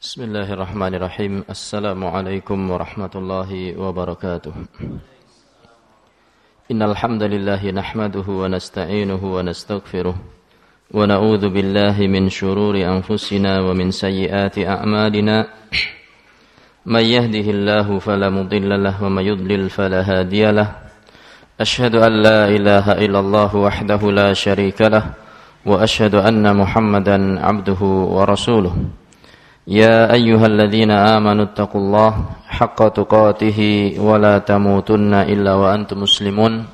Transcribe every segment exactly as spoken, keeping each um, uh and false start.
Bismillahirrahmanirrahim. Assalamualaikum warahmatullahi wabarakatuh. Innal hamdalillah nahmaduhu wa nasta'inuhu wa nastaghfiruh wa na'udzu billahi min shururi anfusina wa min sayyiati a'malina. May yahdihillahu fala mudilla lahu wa may yudlil fala hadiya lahu. Ashhadu an la ilaha illallah wahdahu la syarika lahu wa ashhadu anna Muhammadan 'abduhu wa rasuluh. يا أيها الذين آمنوا اتقوا الله حق تقاته ولا تموتن إلا وأنتم مسلمون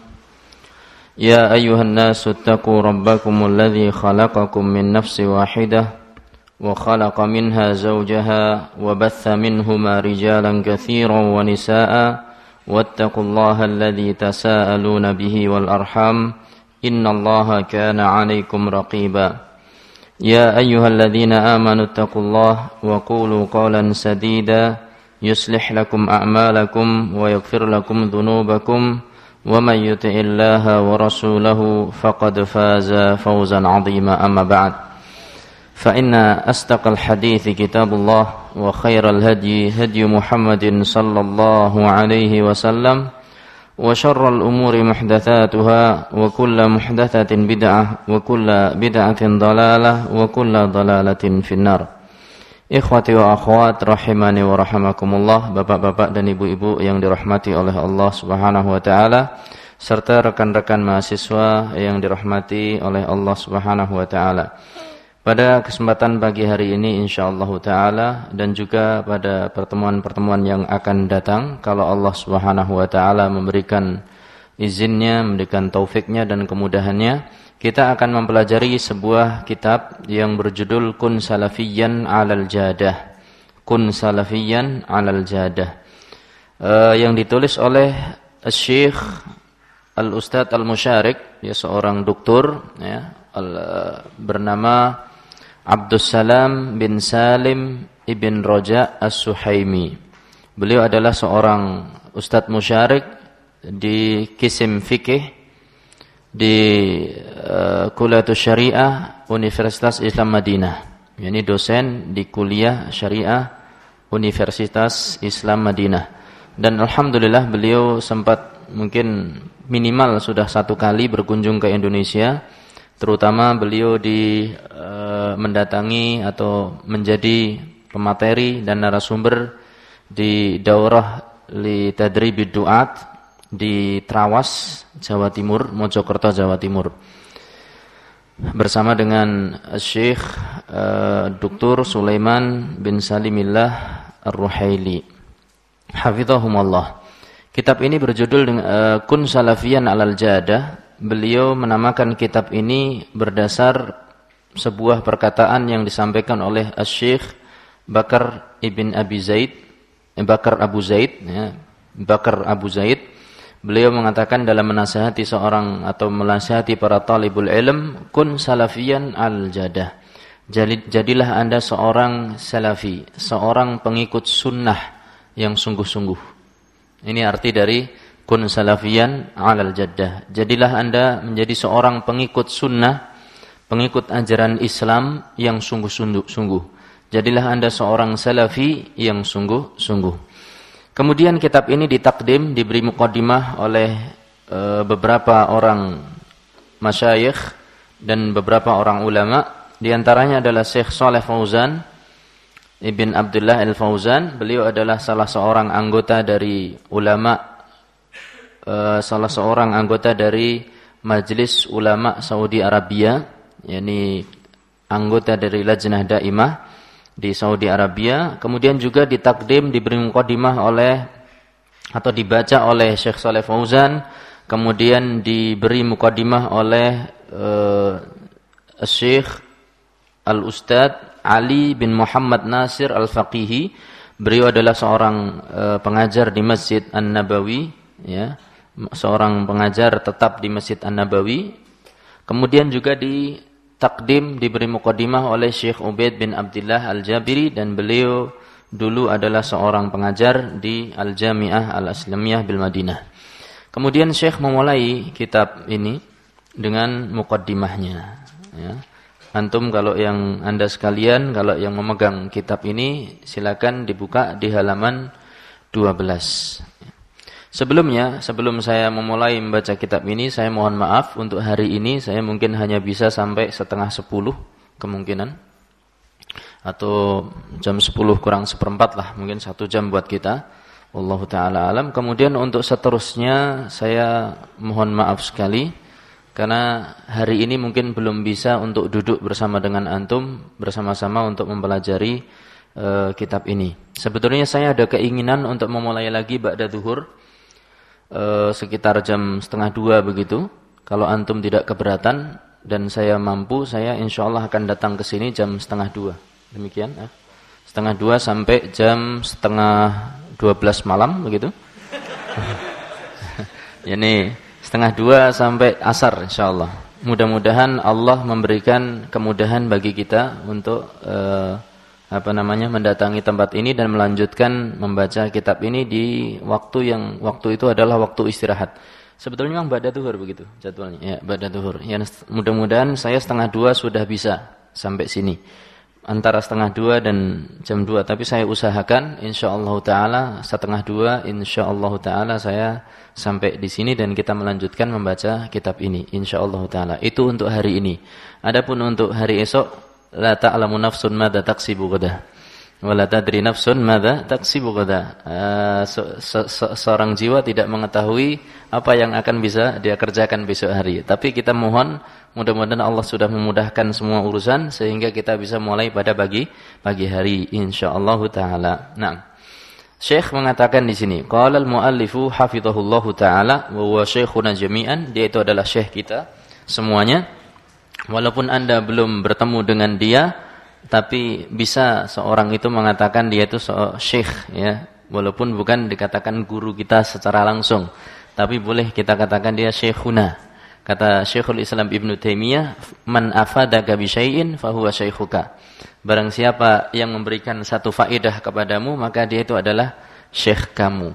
يا أيها الناس اتقوا ربكم الذي خلقكم من نفس واحدة وخلق منها زوجها وبث منهما رجالا كثيرا ونساء واتقوا الله الذي تساءلون به والأرحام إن الله كان عليكم رقيبا يا أيها الذين آمنوا اتقوا الله وقولوا قولا سديدا يصلح لكم أعمالكم ويغفر لكم ذنوبكم ومن يطع الله ورسوله فقد فاز فوزا عظيما أما بعد فإن أصدق الحديث كتاب الله وخير الهدي هدي محمد صلى الله عليه وسلم وشر الأمور محدثاتها وكل محدثة بدعة وكل بدعة ضلالة وكل ضلالة في النار. Ikhwati wa akhwat rahimani wa rahimakumullah, bapak-bapak dan ibu-ibu yang dirahmati oleh Allah Subhanahu wa taala serta rekan-rekan mahasiswa yang dirahmati oleh Allah Subhanahu wa taala. Pada kesempatan pagi hari ini insyaallah taala dan juga pada pertemuan-pertemuan yang akan datang kalau Allah Subhanahu wa taala memberikan izinnya, memberikan taufiknya dan kemudahannya, kita akan mempelajari sebuah kitab yang berjudul Kun Salafiyyan 'alal Jadah. Kun Salafiyyan 'alal Jadah. Uh, yang ditulis oleh Syekh Al-Ustadz Al-Musyarik, ya seorang doktor ya, al, uh, bernama Abdussalam bin Salim ibn Roja As-Suhaimi. Beliau adalah seorang Ustadz Musyarik di Kisim Fikih di uh, Kuliatus Syariah Universitas Islam Madinah. Ini dosen di kuliah Syariah Universitas Islam Madinah. Dan alhamdulillah beliau sempat mungkin minimal sudah satu kali berkunjung ke Indonesia. Terutama beliau di uh, mendatangi atau menjadi pemateri dan narasumber di daurah li tadribid du'at di Trawas, Jawa Timur, Mojokerto, Jawa Timur. Bersama dengan Syekh uh, Doktor Sulaiman bin Salimillah Ar-Ruhaili. Hafizahumullah. Kitab ini berjudul uh, Kun Salafiyyan 'alal Jadah. Beliau menamakan kitab ini berdasar sebuah perkataan yang disampaikan oleh Asy-Syaikh Bakar ibn Abi Zaid, eh, Bakar Abu Zaid, ya, Bakar Abu Zaid. Beliau mengatakan dalam menasihati seorang atau menasihati para talibul ilm, kun salafiyyan al-jadah. Jadilah Anda seorang salafi, seorang pengikut sunnah yang sungguh-sungguh. Ini arti dari kun salafiyyan 'alal jaddah. Jadilah Anda menjadi seorang pengikut sunnah, pengikut ajaran Islam yang sungguh-sungguh. Jadilah Anda seorang salafi yang sungguh-sungguh. Kemudian kitab ini ditakdim, diberi muqaddimah oleh e, beberapa orang masyayikh dan beberapa orang ulama. Di antaranya adalah Syekh Shalih Fauzan Ibn Abdullah Al-Fauzan. Beliau adalah salah seorang anggota dari ulama Uh, salah seorang anggota dari Majelis Ulama Saudi Arabia, yakni anggota dari Lajnah Daimah di Saudi Arabia. Kemudian juga ditakdim, diberi muqaddimah oleh atau dibaca oleh Syekh Shalih Fauzan, kemudian diberi muqaddimah oleh uh, Syekh Al-Ustadz Ali bin Muhammad Nasir Al-Faqihi. Beliau adalah seorang uh, pengajar di Masjid An-Nabawi, ya, seorang pengajar tetap di Masjid An-Nabawi. Kemudian juga ditakdim, diberi muqaddimah oleh Syekh Ubaid bin Abdullah Al-Jabiri, dan beliau dulu adalah seorang pengajar di Al-Jami'ah Al-Islamiyah bil Madinah. Kemudian Syekh memulai kitab ini dengan muqaddimahnya, ya. antum kalau yang Anda sekalian, kalau yang memegang kitab ini silakan dibuka di halaman dua belas. Sebelumnya, sebelum saya memulai membaca kitab ini, saya mohon maaf untuk hari ini saya mungkin hanya bisa sampai setengah sepuluh kemungkinan, atau jam sepuluh kurang seperempat lah, mungkin satu jam buat kita. Wallahu ta'ala alam. Kemudian untuk seterusnya saya mohon maaf sekali karena hari ini mungkin belum bisa untuk duduk bersama dengan antum bersama-sama untuk mempelajari uh, kitab ini. Sebetulnya saya ada keinginan untuk memulai lagi ba'da zuhur Uh, sekitar jam setengah dua begitu. Kalau antum tidak keberatan dan saya mampu, saya insya Allah akan datang ke sini jam setengah dua. Demikian, eh? setengah dua sampai jam setengah dua belas malam begitu. Ini setengah dua sampai asar insya Allah. Mudah-mudahan Allah memberikan kemudahan bagi kita untuk uh, apa namanya mendatangi tempat ini dan melanjutkan membaca kitab ini di waktu yang waktu itu adalah waktu istirahat. Sebetulnya memang ba'da zuhur begitu jadwalnya. Ya, ba'da zuhur. Ya, mudah-mudahan saya setengah dua sudah bisa sampai sini. Antara setengah dua dan jam dua, tapi saya usahakan insyaallah taala setengah dua insyaallah taala saya sampai di sini dan kita melanjutkan membaca kitab ini insyaallah taala. Itu untuk hari ini. Adapun untuk hari esok, la ta'lamu nafsun madza taksibu ghadan wa la tadri nafsun madza taksibu ghadan. Uh, se se se seorang jiwa tidak mengetahui apa yang akan bisa dia kerjakan besok hari. Tapi kita mohon mudah-mudahan Allah sudah memudahkan semua urusan sehingga kita bisa mulai pada pagi pagi hari insyaallah taala. Nah, Syekh mengatakan di sini, qala al-muallifu hafizahullahu taala wa huwa syekhuna jami'an, dia itu adalah syekh kita semuanya. Walaupun Anda belum bertemu dengan dia, tapi bisa seorang itu mengatakan dia itu seorang syekh, ya. Walaupun bukan dikatakan guru kita secara langsung, tapi boleh kita katakan dia syekhuna. Kata Syekhul Islam Ibnu Taimiyah, man afadaka bi syai'in fa huwa syaikhuka. Barang siapa yang memberikan satu faedah kepadamu, maka dia itu adalah syekh kamu.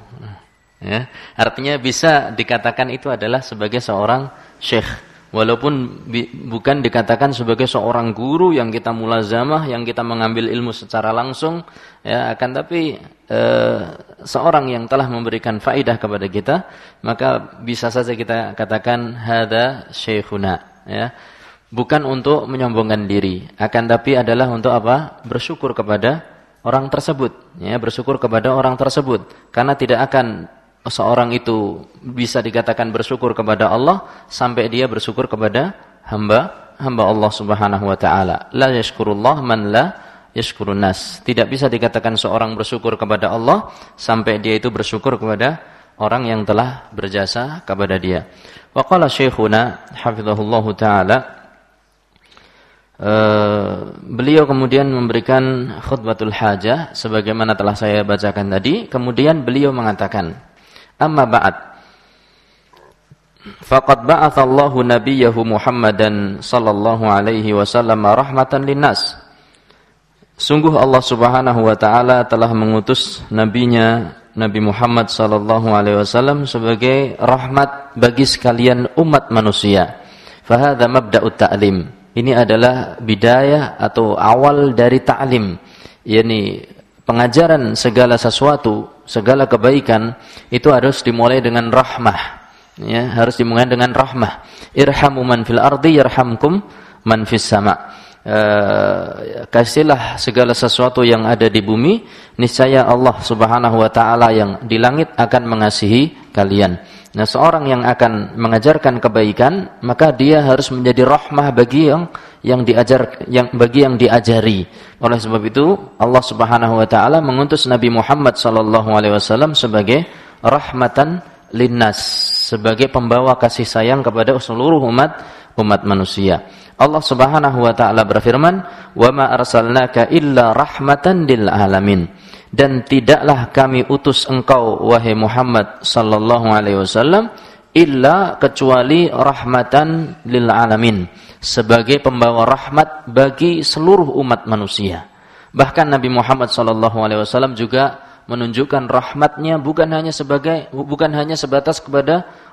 Ya. Artinya bisa dikatakan itu adalah sebagai seorang syekh. Walaupun bi, bukan dikatakan sebagai seorang guru yang kita mulazamah, yang kita mengambil ilmu secara langsung, ya, akan tapi e, seorang yang telah memberikan faedah kepada kita, maka bisa saja kita katakan hadza syekhuna, ya. Bukan untuk menyombongkan diri, akan tapi adalah untuk apa? Bersyukur kepada orang tersebut, ya, bersyukur kepada orang tersebut, karena tidak akan seorang itu bisa dikatakan bersyukur kepada Allah sampai dia bersyukur kepada hamba hamba Allah Subhanahu wa taala. La yashkurullah man la yashkurun nas. Tidak bisa dikatakan seorang bersyukur kepada Allah sampai dia itu bersyukur kepada orang yang telah berjasa kepada dia. Wa qala syekhuna hafizahullahu taala, uh, beliau kemudian memberikan khutbatul hajah sebagaimana telah saya bacakan tadi. Kemudian beliau mengatakan, amma ba'd, faqad ba'athallahu nabiyahu Muhammadan sallallahu alaihi wasallam rahmatan linnas. Sungguh Allah Subhanahu wa taala telah mengutus nabinya Nabi Muhammad sallallahu alaihi wasallam sebagai rahmat bagi sekalian umat manusia. Fa hadza mabda'ut ta'lim. Ini adalah bidayah atau awal dari ta'lim, yakni pengajaran segala sesuatu, segala kebaikan itu harus dimulai dengan rahmah, ya, harus dimulai dengan rahmah. Irhamu man fil ardi yarhamkum man fis sama. Uh, kasihlah segala sesuatu yang ada di bumi, niscaya Allah Subhanahu wa taala yang di langit akan mengasihi kalian. Nah, seorang yang akan mengajarkan kebaikan, maka dia harus menjadi rahmah bagi yang yang diajar yang bagi yang diajari. Oleh sebab itu, Allah Subhanahu wa taala mengutus Nabi Muhammad sallallahu alaihi wasallam sebagai rahmatan linnas, sebagai pembawa kasih sayang kepada seluruh umat umat manusia. Allah Subhanahu wa taala berfirman, "Wa ma arsalnaka illa rahmatan lil alamin." Dan tidaklah kami utus engkau wahai Muhammad sallallahu alaihi wasallam illa kecuali rahmatan lil alamin, sebagai pembawa rahmat bagi seluruh umat manusia. Bahkan Nabi Muhammad sallallahu alaihi wasallam juga menunjukkan rahmatnya bukan hanya sebagai bukan hanya sebatas kepada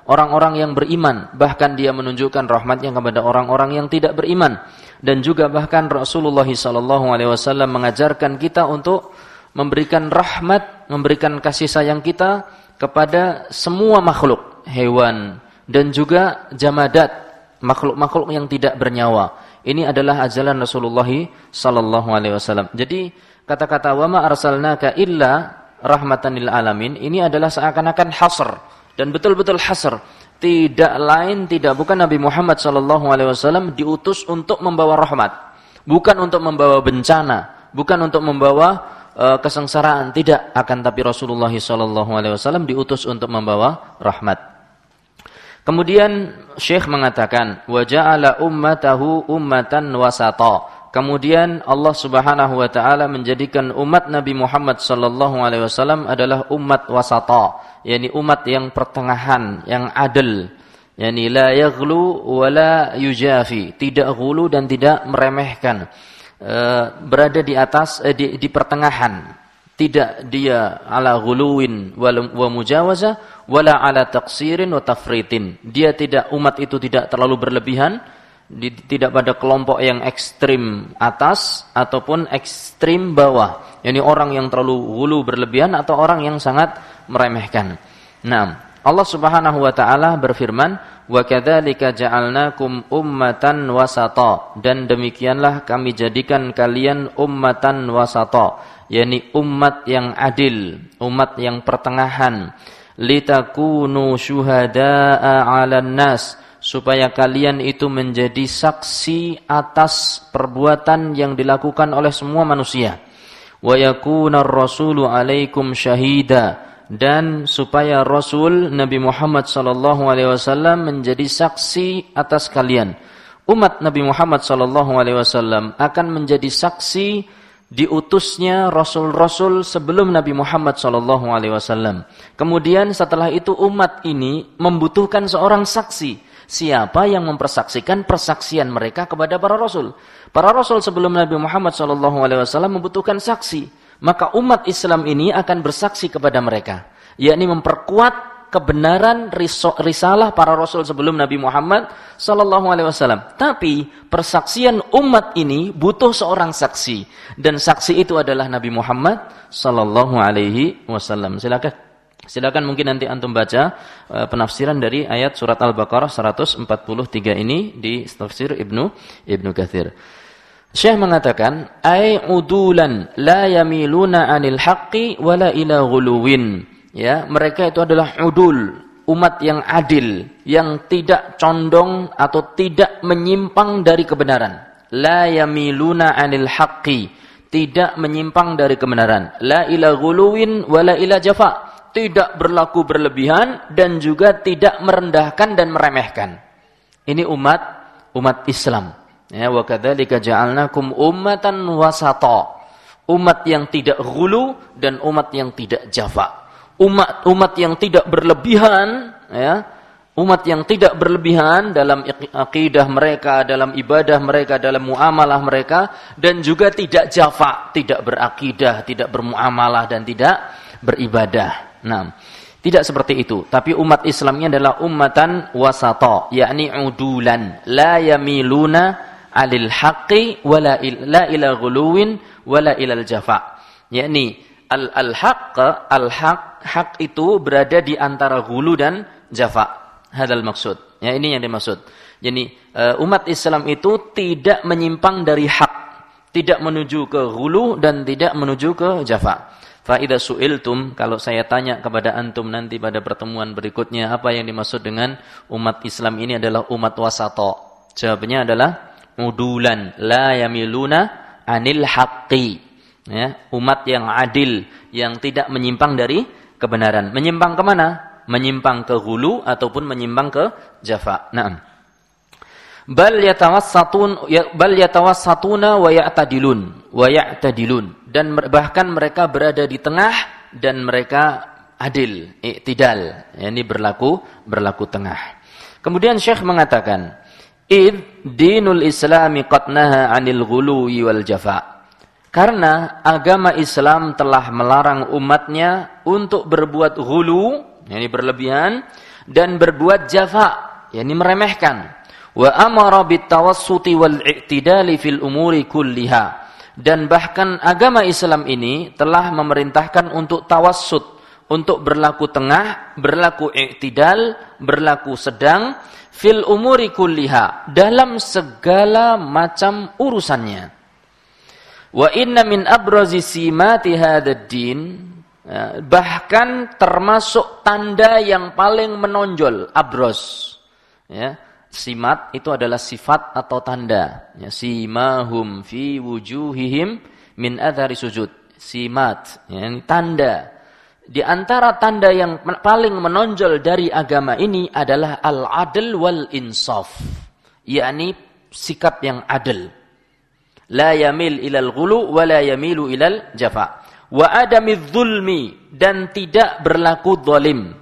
orang-orang yang beriman, bahkan dia menunjukkan rahmatnya kepada orang-orang yang tidak beriman. Dan juga bahkan Rasulullah sallallahu alaihi wasallam mengajarkan kita untuk memberikan rahmat, memberikan kasih sayang kita kepada semua makhluk, hewan dan juga jamadat, makhluk-makhluk yang tidak bernyawa. Ini adalah ajaran Rasulullah sallallahu alaihi wasallam. Jadi kata-kata wa ma arsalnaka illa rahmatan lil alamin ini adalah seakan-akan hasr dan betul-betul hasr. Tidak lain, tidak bukan Nabi Muhammad sallallahu alaihi wasallam diutus untuk membawa rahmat, bukan untuk membawa bencana, bukan untuk membawa uh, kesengsaraan, tidak. Akan tapi Rasulullah sallallahu alaihi wasallam diutus untuk membawa rahmat. Kemudian Syekh mengatakan wa ja'ala ummatahu ummatan wasata. Kemudian Allah Subhanahu wa taala menjadikan umat Nabi Muhammad sallallahu alaihi wasallam adalah umat wasata, yakni umat yang pertengahan, yang adil, yakni la yaghlu wa la yujafi, tidak ghulu dan tidak meremehkan. E, berada di atas e, di, di pertengahan. Tidak dia ala ghuluwin wa mujawaza wala ala taqsirin wa tafritin. Dia tidak, umat itu tidak terlalu berlebihan, di, tidak pada kelompok yang ekstrim atas ataupun ekstrim bawah. Yani orang yang terlalu ghulu berlebihan atau orang yang sangat meremehkan. Nah, Allah Subhanahu wa taala berfirman, "Wa kadzalika ja'alnakum ummatan wasata." Dan demikianlah kami jadikan kalian ummatan wasata, yakni umat yang adil, umat yang pertengahan. Litakunu syuhada'a 'alan nas, supaya kalian itu menjadi saksi atas perbuatan yang dilakukan oleh semua manusia. Wa yakuna ar-rasulu 'alaikum syahida, dan supaya Rasul Nabi Muhammad sallallahu alaihi wasallam menjadi saksi atas kalian. Umat Nabi Muhammad sallallahu alaihi wasallam akan menjadi saksi diutusnya rasul-rasul sebelum Nabi Muhammad sallallahu alaihi wasallam. Kemudian setelah itu umat ini membutuhkan seorang saksi. Siapa yang mempersaksikan persaksian mereka kepada para rasul? Para rasul sebelum Nabi Muhammad sallallahu alaihi wasallam membutuhkan saksi. Maka umat Islam ini akan bersaksi kepada mereka, yakni memperkuat kebenaran risalah para rasul sebelum Nabi Muhammad sallallahu alaihi wasallam. Tapi persaksian umat ini butuh seorang saksi, dan saksi itu adalah Nabi Muhammad sallallahu alaihi wasallam. Silakan silakan mungkin nanti antum baca uh, penafsiran dari ayat surat Al-Baqarah seratus empat puluh tiga ini di tafsir Ibnu Ibnu Katsir. Syekh mengatakan ai udulan la yamiluna 'anil haqqi wala ila ghuluwin. Ya, mereka itu adalah udul, umat yang adil, yang tidak condong atau tidak menyimpang dari kebenaran. La yamiluna 'anil haqqi, tidak menyimpang dari kebenaran. La ila ghuluwin wala ila jafa, tidak berlaku berlebihan dan juga tidak merendahkan dan meremehkan. Ini umat umat Islam. Ya, wa kadzalika ja'alnakum ummatan wasata. Umat yang tidak ghulu dan umat yang tidak jafa. Umat umat yang tidak berlebihan, ya. Umat yang tidak berlebihan dalam akidah mereka, dalam ibadah mereka, dalam muamalah mereka, dan juga tidak jafa, tidak berakidah, tidak bermuamalah dan tidak beribadah. Nah, tidak seperti itu. Tapi umat Islamnya adalah ummatan wasata, yakni udulan, la yamiluna alil haqqi wala ila ila ghuluwin wala ilal jafa. Yakni al al haqq al haq hak itu berada di antara ghulu dan jafa. Hadal maksud. Ya, ini yang dimaksud. Jadi uh, umat Islam itu tidak menyimpang dari hak, tidak menuju ke ghulu dan tidak menuju ke jafa. Fa idza su'iltum, kalau saya tanya kepada antum nanti pada pertemuan berikutnya apa yang dimaksud dengan umat Islam ini adalah umat wasata. Jawabannya adalah udulan la yamiluna anil haqqi, ya, umat yang adil, yang tidak menyimpang dari kebenaran. Menyimpang kemana? Menyimpang ke ghulu ataupun menyimpang ke jafa. Naam. Bal yatawassatun bal yatawassatuna wa ya'tadilun wa ya'tadilun, dan bahkan mereka berada di tengah dan mereka adil, i'tidal, yakni berlaku berlaku tengah. Kemudian Syekh mengatakan id dinul islami qad naha 'anil ghuluwi wal jafa. Karena agama Islam telah melarang umatnya untuk berbuat ghulu, yakni berlebihan, dan berbuat jafa, yakni meremehkan. Wa amara bitawassuti wal i'tidali fil umuri kulliha. Dan bahkan agama Islam ini telah memerintahkan untuk tawassut, untuk berlaku tengah, berlaku i'tidal, berlaku sedang fil umuri kulliha, dalam segala macam urusannya. Wa inna min abrazi simati hadzal din, bahkan termasuk tanda yang paling menonjol, abroz, ya. Simat itu adalah sifat atau tanda. Ya, simahum fi wujuhihim min athari sujud. Simat, ya, ini tanda. Di antara tanda yang paling menonjol dari agama ini adalah al-adl wal insaf, yakni sikap yang adil. La yamil ilal ghulu wa la yamilu ilal jafa. Wa adamidz zulmi, dan tidak berlaku zalim.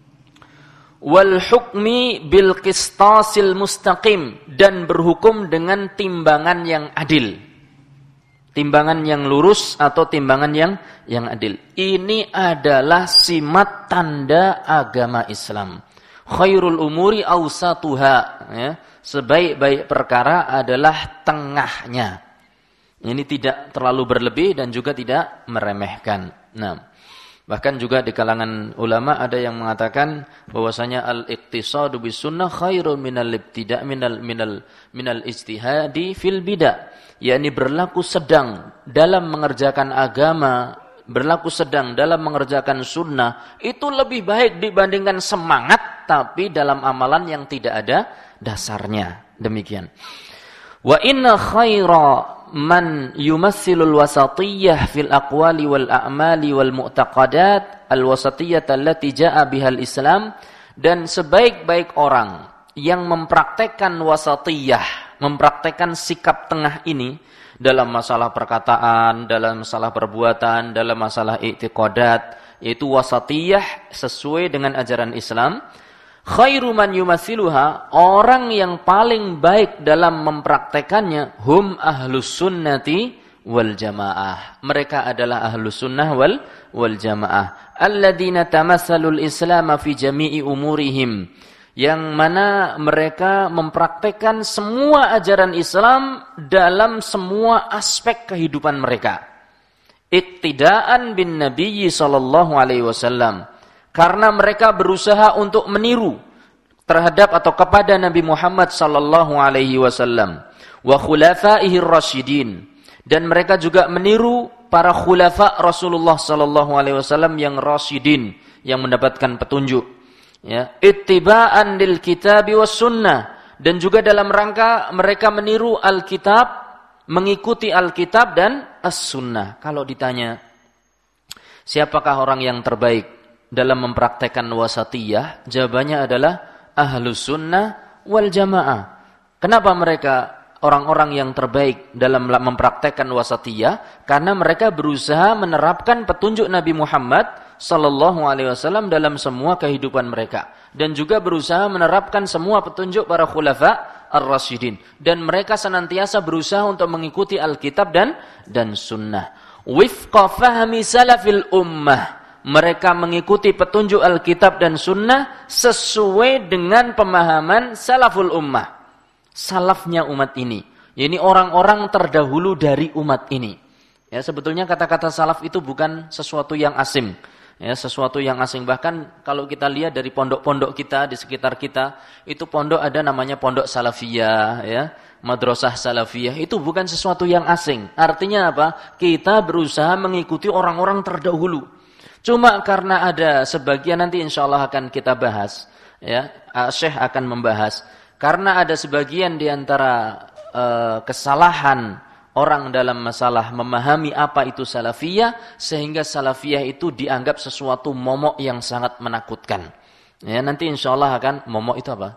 Wal hukmi bil qistasil mustaqim, dan berhukum dengan timbangan yang adil. Timbangan yang lurus atau timbangan yang yang adil. Ini adalah simat tanda agama Islam. Khairul umuri awsatuha, ya. Sebaik-baik perkara adalah tengahnya. Ini tidak terlalu berlebih dan juga tidak meremehkan. Nah, bahkan juga di kalangan ulama ada yang mengatakan bahwasanya al-iqtisadu bis sunnah khairun minal ibtida' minal minal minal ijtihadi fil bidah, yakni berlaku sedang dalam mengerjakan agama, berlaku sedang dalam mengerjakan sunnah itu lebih baik dibandingkan semangat tapi dalam amalan yang tidak ada dasarnya. Demikian. Wa inna khaira man yumassilul wasatiyah fil aqwali wal a'mali wal mu'taqadat al wasatiyah allati jaa bihal Islam, dan sebaik-baik orang yang mempraktekkan wasatiyah, mempraktekkan sikap tengah ini dalam masalah perkataan, dalam masalah perbuatan, dalam masalah i'tiqadat, yaitu wasatiyah sesuai dengan ajaran Islam. Khairu man yumathiluha, orang yang paling baik dalam mempraktekannya, hum ahlus sunnati wal jamaah. Mereka adalah ahlus sunnah wal wal jamaah. Alladzina tamatsalul Islam fi jami'i umurihim, yang mana mereka mempraktekkan semua ajaran Islam dalam semua aspek kehidupan mereka. Iqtidaan bin Nabi sallallahu alaihi wasallam, karena mereka berusaha untuk meniru terhadap atau kepada Nabi Muhammad sallallahu alaihi wasallam, wa khulafaihi rasyidin, dan mereka juga meniru para khulafa Rasulullah sallallahu alaihi wasallam yang rasyidin, yang mendapatkan petunjuk, ya, ittiba'an lil kitabi was sunnah, dan juga dalam rangka mereka meniru Alkitab, mengikuti Alkitab dan as-sunnah. Kalau ditanya siapakah orang yang terbaik dalam mempraktekkan wasatiyah, jawabannya adalah ahlus sunnah wal jamaah. Kenapa mereka orang-orang yang terbaik dalam mempraktekkan wasatiyah? Karena mereka berusaha menerapkan petunjuk Nabi Muhammad sallallahu alaihi wasallam dalam semua kehidupan mereka, dan juga berusaha menerapkan semua petunjuk para khulafa ar-rasyidin, dan mereka senantiasa berusaha untuk mengikuti Alkitab dan dan sunnah. Wifqa fahmi salafil ummah, mereka mengikuti petunjuk Alkitab dan Sunnah sesuai dengan pemahaman salaful ummah, salafnya umat ini. Ini orang-orang terdahulu dari umat ini. Ya, sebetulnya kata-kata salaf itu bukan sesuatu yang asing. Ya, sesuatu yang asing. Bahkan kalau kita lihat dari pondok-pondok kita di sekitar kita, itu pondok ada namanya pondok salafiyah, ya, madrasah salafiyah. Itu bukan sesuatu yang asing. Artinya apa? Kita berusaha mengikuti orang-orang terdahulu. Cuma karena ada sebagian, nanti insya Allah akan kita bahas, ya, Syekh akan membahas, karena ada sebagian di antara uh, kesalahan orang dalam masalah memahami apa itu salafiyah, sehingga salafiyah itu dianggap sesuatu momok yang sangat menakutkan. Ya, nanti insya Allah akan, momok itu apa?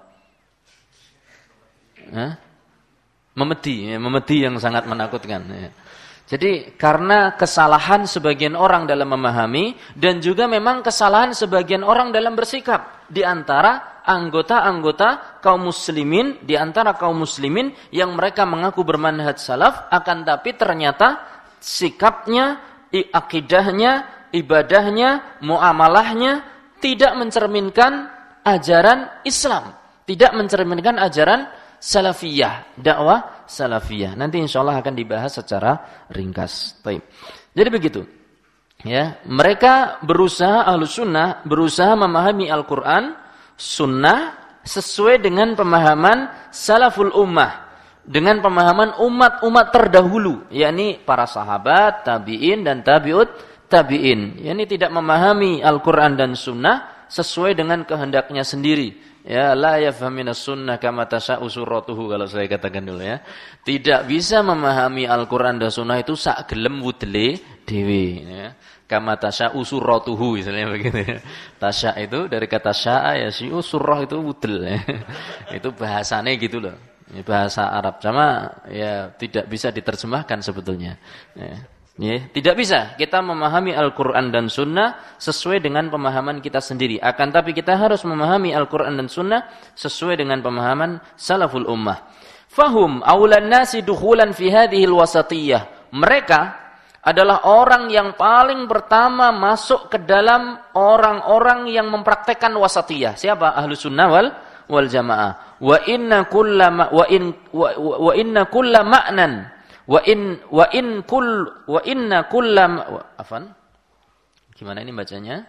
Hah? Memedi, ya, memedi yang sangat menakutkan. Ya. Jadi karena kesalahan sebagian orang dalam memahami, dan juga memang kesalahan sebagian orang dalam bersikap di antara anggota-anggota kaum muslimin, di antara kaum muslimin yang mereka mengaku bermanhaj salaf, akan tapi ternyata sikapnya, akidahnya, ibadahnya, muamalahnya tidak mencerminkan ajaran Islam, tidak mencerminkan ajaran salafiyah, dakwah salafiyah. Nanti insyaallah akan dibahas secara ringkas. Baik. Jadi begitu. Ya, mereka berusaha Ahlus Sunnah berusaha memahami Al-Qur'an, Sunnah sesuai dengan pemahaman salaful ummah, dengan pemahaman umat-umat terdahulu, yakni para sahabat, tabi'in dan tabi'ut tabi'in. Yakni tidak memahami Al-Qur'an dan Sunnah sesuai dengan kehendaknya sendiri. Ya, la yafhaminas sunnah kama tasha'u suratuhu, kalau saya katakan dulu ya. Tidak bisa memahami Al-Qur'an dan Sunnah itu sak gelem wudele dhewe ya. Kama tasha'u suratuhu misalnya begitu ya. Tasya' itu dari kata sya'a ya, syi'u surah itu wudel ya. Itu bahasane gitu loh. Bahasa Arab sama ya tidak bisa diterjemahkan sebetulnya. Ya. Ya, tidak bisa kita memahami Al-Quran dan Sunnah sesuai dengan pemahaman kita sendiri. Akan tapi kita harus memahami Al-Quran dan Sunnah sesuai dengan pemahaman salaful ummah. Fahum awlan nasi dukhulan fi hadhil wasatiyah. Mereka adalah orang yang paling pertama masuk ke dalam orang-orang yang mempraktekkan wasatiyah. Siapa? Ahlus Sunnah wal wal Jamaah. Wa inna kulla ma, wa in wa, wa inna kulla ma'nan wa in wa in kull wa inna kulla afan. Gimana ini bacanya?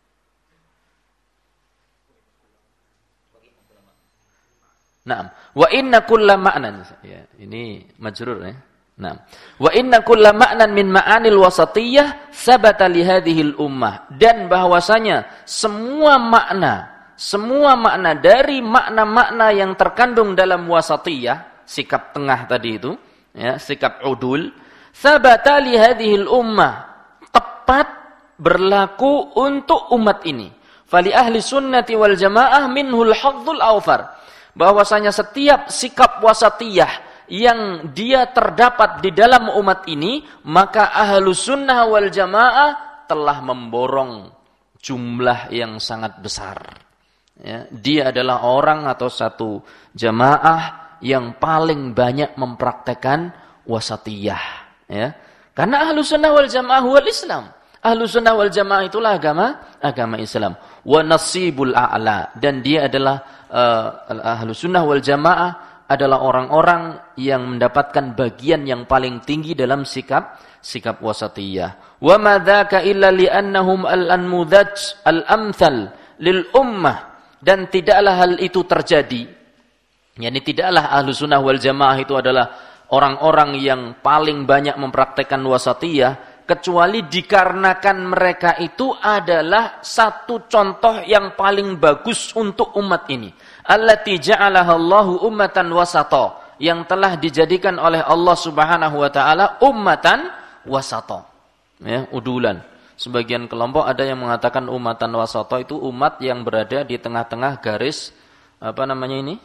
Naam. Wa inna kulla ma'nan. Ya, ini majrur ya. Naam. Wa inna kulla ma'nan min ma'anil wasatiyah sabata li hadhil ummah. Dan bahwasanya semua makna Semua makna dari makna-makna yang terkandung dalam wasatiyah, sikap tengah tadi itu, ya, sikap udul, sabata li hadhil ummah, tepat berlaku untuk umat ini. Fali ahli sunnati wal jamaah minhul hadzul awfar. Bahwasanya setiap sikap wasatiyah yang dia terdapat di dalam umat ini, maka ahlu sunnah wal jamaah telah memborong jumlah yang sangat besar. Ya, dia adalah orang atau satu jamaah yang paling banyak mempraktekkan wasatiyah. Ya. Karena ahlu sunnah wal jamaah wal Islam. Ahlu sunnah wal jamaah itulah agama agama Islam. Wa nasibul a'la. Dan dia adalah uh, ahlu sunnah wal jamaah adalah orang-orang yang mendapatkan bagian yang paling tinggi dalam sikap sikap wasatiyah. Wa ma dzaka illa li'annahum al-anmudhaj al-amthal lil ummah. Dan tidaklah hal itu terjadi. Yani tidaklah ahlu sunnah wal jamaah itu adalah orang-orang yang paling banyak mempraktekkan wasatiyah, kecuali dikarenakan mereka itu adalah satu contoh yang paling bagus untuk umat ini. Allati ja'alaha Allahu ummatan wasata, yang telah dijadikan oleh Allah Subhanahu wa taala ummatan wasata. Ya, udulan. Sebagian kelompok ada yang mengatakan umatan wasata itu umat yang berada di tengah-tengah garis apa namanya ini?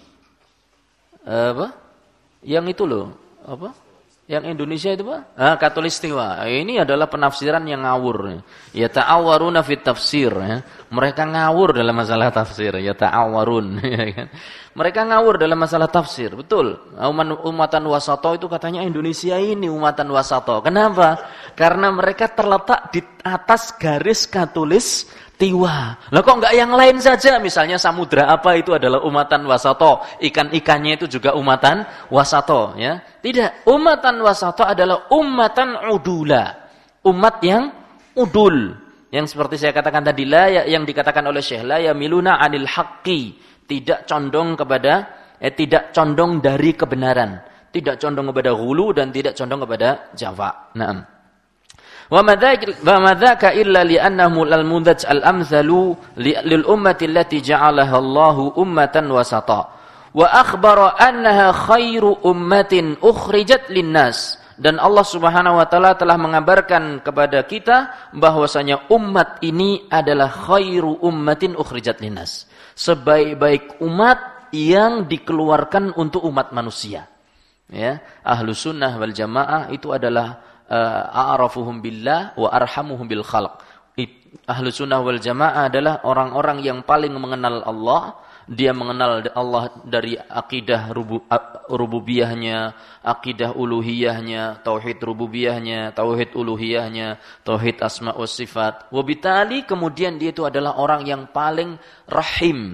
Apa? Yang itu loh, apa? Yang Indonesia itu Pak? Ah, Katulistiwa. Ini adalah penafsiran yang ngawur. Ya ta'awaruna fit tafsir. Ya. Mereka ngawur dalam masalah tafsir. Ya ta'awarun. Mereka ngawur dalam masalah tafsir. Betul. Umatan wasato itu katanya Indonesia ini umatan wasato. Kenapa? Karena mereka terletak di atas garis katulis tiwa. Lah kok enggak yang lain saja? Misalnya samudra apa itu adalah umatan wasato, ikan-ikannya itu juga umatan wasato, ya. Tidak, umatan wasato adalah umatan udula. Umat yang udul. Yang seperti saya katakan tadi la yang dikatakan oleh Syekh la yamiluna anil haqqi, tidak condong kepada eh tidak condong dari kebenaran, tidak condong kepada ghulu dan tidak condong kepada jafa. Naam. Wa madzaka illa li'annahu al-mudhaj al-amthalu lil ummati allati ja'alaha Allahu ummatan wasata wa akhbara annaha khairu ummatin ukhrijat linnas. Dan Allah Subhanahu wa taala telah mengabarkan kepada kita bahwasanya umat ini adalah khairu ummatin ukhrijat linnas, sebaik-baik umat yang dikeluarkan untuk umat manusia. Ya, ahlu sunnah wal jamaah itu adalah a'rafuhum billah wa arhamuhum bil khalq. Ahlu sunnah wal jamaah adalah orang-orang yang paling mengenal Allah. Dia mengenal Allah dari akidah rububiyahnya, akidah uluhiyahnya, tauhid rububiyahnya, tauhid uluhiyahnya, tauhid asma wa sifat. Wabitali kemudian dia itu adalah orang yang paling rahim,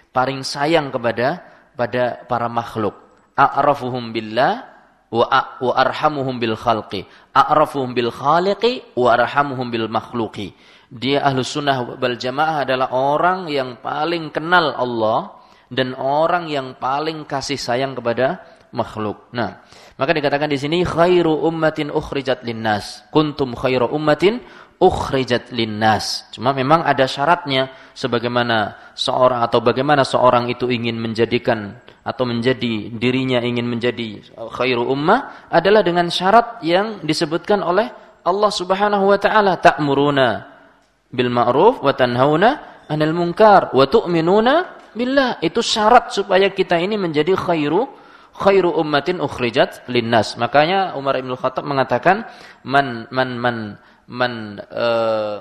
paling sayang kepada pada para makhluk. A'rafuhum billah wa wa arhamuhum bil khalqi. A'rafuhum bil khaliqi wa arhamuhum bil makhluqi. Dia Ahlus Sunnah wal Jamaah adalah orang yang paling kenal Allah dan orang yang paling kasih sayang kepada makhluk. Nah, maka dikatakan di sini khairu ummatin ukhrijat linnas. Kuntum khairu ummatin ukhrijat linnas. Cuma memang ada syaratnya sebagaimana seorang atau bagaimana seorang itu ingin menjadikan atau menjadi dirinya ingin menjadi khairu ummah adalah dengan syarat yang disebutkan oleh Allah Subhanahu wa taala, ta'muruna bil ma'ruf wa tanhauna 'anil munkar wa tu'minuna billah. Itu syarat supaya kita ini menjadi khairu khairu ummatin ukhrijat linnas. Makanya Umar Ibn Khattab mengatakan man man man man uh,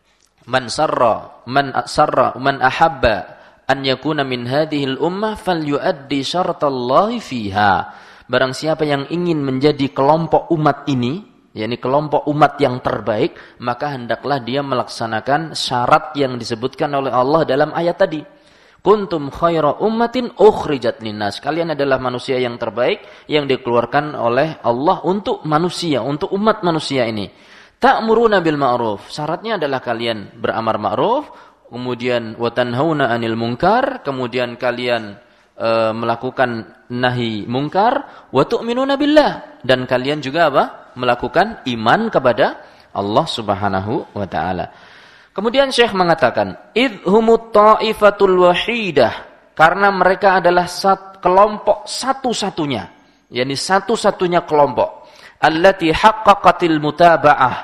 man sarra man sarra man ahabba an yakuna min hadhihi al-ummah falyuaddi syartallahi fiha. Barang siapa yang ingin menjadi kelompok umat ini, yakni kelompok umat yang terbaik, maka hendaklah dia melaksanakan syarat yang disebutkan oleh Allah dalam ayat tadi. Kuntum khaira ummatin ukhrijat linnas. Kalian adalah manusia yang terbaik yang dikeluarkan oleh Allah untuk manusia, untuk umat manusia ini. Ta'muruna bil ma'ruf. Syaratnya adalah kalian beramar ma'ruf, kemudian wa tanhauna 'anil munkar, kemudian kalian e, melakukan nahi munkar, wa tu'minuna billah, dan kalian juga apa? Melakukan iman kepada Allah Subhanahu wa taala. Kemudian Syekh mengatakan, idhumut ta'ifatul wahidah, karena mereka adalah sat, kelompok satu-satunya, yakni satu-satunya kelompok, allati haqqaqatil mutaba'ah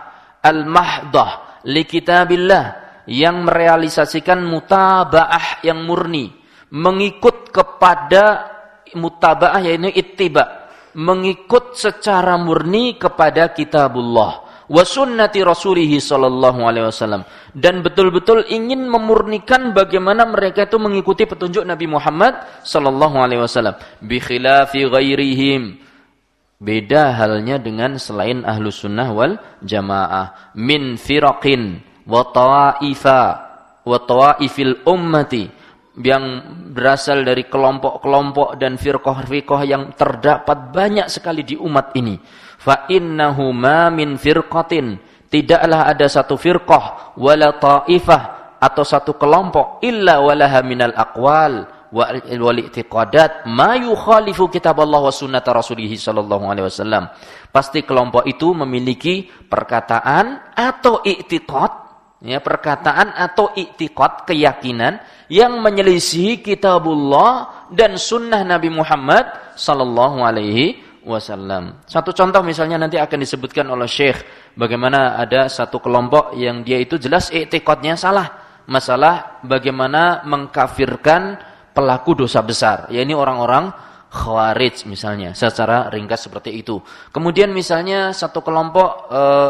al-mahdah li kitabillah, yang merealisasikan mutaba'ah yang murni, mengikut kepada mutaba'ah yaitu ittiba, mengikut secara murni kepada kitabullah wa sunnati rasulih sallallahu alaihi wasallam, dan betul-betul ingin memurnikan bagaimana mereka itu mengikuti petunjuk Nabi Muhammad sallallahu alaihi wasallam, bi khilafi ghairihim, beda halnya dengan selain Ahlus Sunnah wal Jamaah, min firaqin wa ta'ifa wa ta'ifil ummati, yang berasal dari kelompok-kelompok dan firqah-firqah yang terdapat banyak sekali di umat ini. Fa innahu ma min firqatin, tidaklah ada satu firqah wala ta'ifah atau satu kelompok illa walaha minal aqwal wal i'tiqadat ma yukhalifu kitab Allah wa sunnata rasulih sallallahu alaihi wasallam. Pasti kelompok itu memiliki perkataan atau i'tiqad, ya, perkataan atau i'tiqad, keyakinan yang menyelisihi kitabullah dan sunnah Nabi Muhammad sallallahu alaihi wasallam. Satu contoh misalnya nanti akan disebutkan oleh Syekh bagaimana ada satu kelompok yang dia itu jelas i'tiqadnya salah, masalah bagaimana mengkafirkan pelaku dosa besar, yakni orang-orang Khawarij misalnya, secara ringkas seperti itu. Kemudian misalnya satu kelompok uh,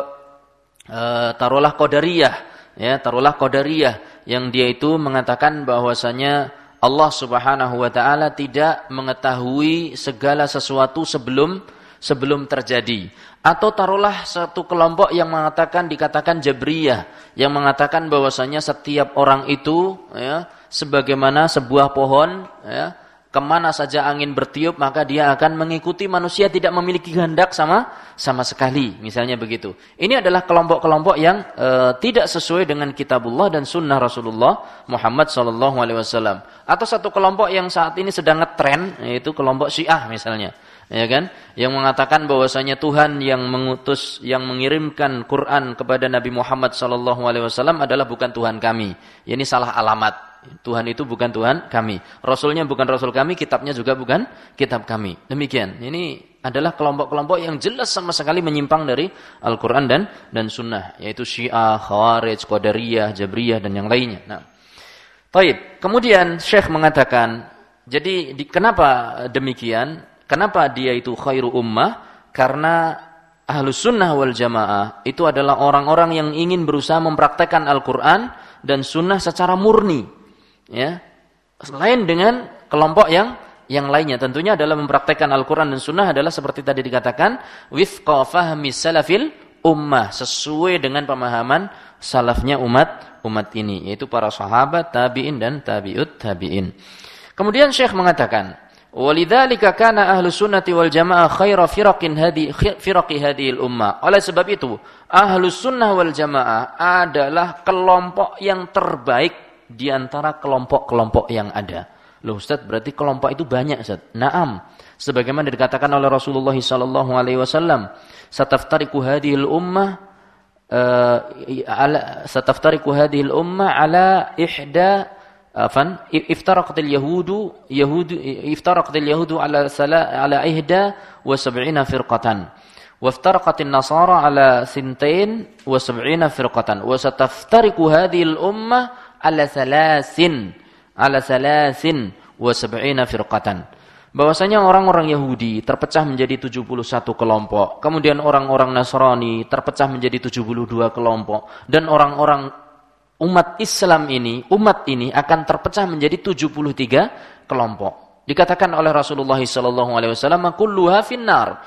uh, taruhlah Qadariyah, ya, taruhlah Qadariyah yang dia itu mengatakan bahwasanya Allah Subhanahu wa taala tidak mengetahui segala sesuatu sebelum sebelum terjadi. Atau taruhlah satu kelompok yang mengatakan dikatakan Jabriyah yang mengatakan bahwasanya setiap orang itu, ya, sebagaimana sebuah pohon, ya, kemana saja angin bertiup maka dia akan mengikuti, manusia tidak memiliki kehendak sama sama sekali, misalnya begitu. Ini adalah kelompok-kelompok yang e, tidak sesuai dengan kitabullah dan sunnah Rasulullah Muhammad sallallahu alaihi wasallam. Atau satu kelompok yang saat ini sedang ngetren, yaitu kelompok Syiah misalnya, ya kan, yang mengatakan bahwasanya Tuhan yang mengutus, yang mengirimkan Quran kepada Nabi Muhammad sallallahu alaihi wasallam adalah bukan Tuhan kami. Ini salah alamat. Tuhan itu bukan Tuhan kami, Rasulnya bukan Rasul kami, kitabnya juga bukan kitab kami. Demikian. Ini adalah kelompok-kelompok yang jelas sama sekali menyimpang dari Al-Quran dan dan Sunnah, yaitu Syiah, Khawarij, Qadariyah, Jabriyah dan yang lainnya. Nah, baik. Kemudian Syekh mengatakan, jadi di, kenapa demikian? Kenapa dia itu khairu ummah? Karena Ahlus Sunnah wal Jamaah itu adalah orang-orang yang ingin berusaha mempraktekkan Al-Quran dan Sunnah secara murni. Ya, selain dengan kelompok yang yang lainnya, tentunya dalam mempraktekkan Al-Quran dan Sunnah adalah seperti tadi dikatakan wifqa fahmi salafil ummah, sesuai dengan pemahaman salafnya umat umat ini, yaitu para sahabat, tabi'in dan tabi'ut tabi'in. Kemudian Syekh mengatakan, walidzalika kana ahlus sunnati wal jamaah khaira firaqin hadi firaqi hadhil ummah. Oleh sebab itu, ahlus sunnah wal jamaah adalah kelompok yang terbaik di antara kelompok-kelompok yang ada. Loh Ustaz, berarti kelompok itu banyak Ustaz? Naam. Sebagaimana dikatakan oleh Rasulullah sallallahu alaihi wasallam, sataftariqu hadhil ummah uh, ala sataftariqu hadhil ummah ala ihda afan iftaraqatil yahudu yahudu iftaraqatil yahudu ala sala ala ihda wa sab'ina firqatan wa iftaraqatin nasara ala sintain wa sab'ina firqatan wa sataftariqu hadhil ummah ala salasin ala salasin wa sab'ina firqatan. Bahwasanya orang-orang Yahudi terpecah menjadi tujuh puluh satu kelompok, kemudian orang-orang Nasrani terpecah menjadi tujuh puluh dua kelompok, dan orang-orang umat Islam ini, umat ini akan terpecah menjadi tujuh puluh tiga kelompok. Dikatakan oleh Rasulullah sallallahu alaihi wasallam, kulluha finnar,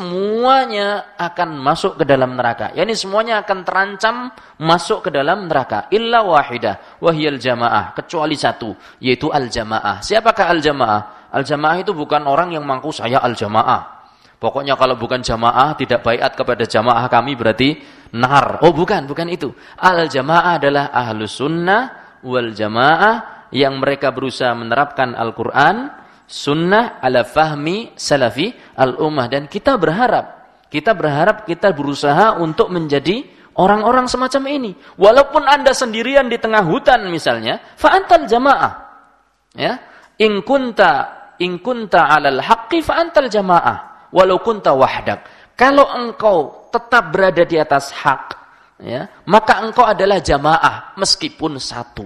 semuanya akan masuk ke dalam neraka. Yani semuanya akan terancam masuk ke dalam neraka, illa wahidah, wahiyal jamaah, kecuali satu, yaitu al-jamaah. Siapakah al-jamaah? Al-jamaah itu bukan orang yang mengaku saya al-jamaah. Pokoknya kalau bukan jamaah, tidak baiat kepada jamaah kami berarti nar. Oh bukan, bukan itu. Al-jamaah adalah ahlus sunnah wal jamaah yang mereka berusaha menerapkan Al-Quran, sunnah ala fahmi salafi al-ummah. Dan kita berharap, kita berharap kita berusaha untuk menjadi orang-orang semacam ini. Walaupun Anda sendirian di tengah hutan misalnya, fa'antal jamaah. Ya, in kunta in kunta 'alal haqqi fa antal jamaah walau kunta wahdak. Kalau engkau tetap berada di atas hak, ya, maka engkau adalah jamaah meskipun satu.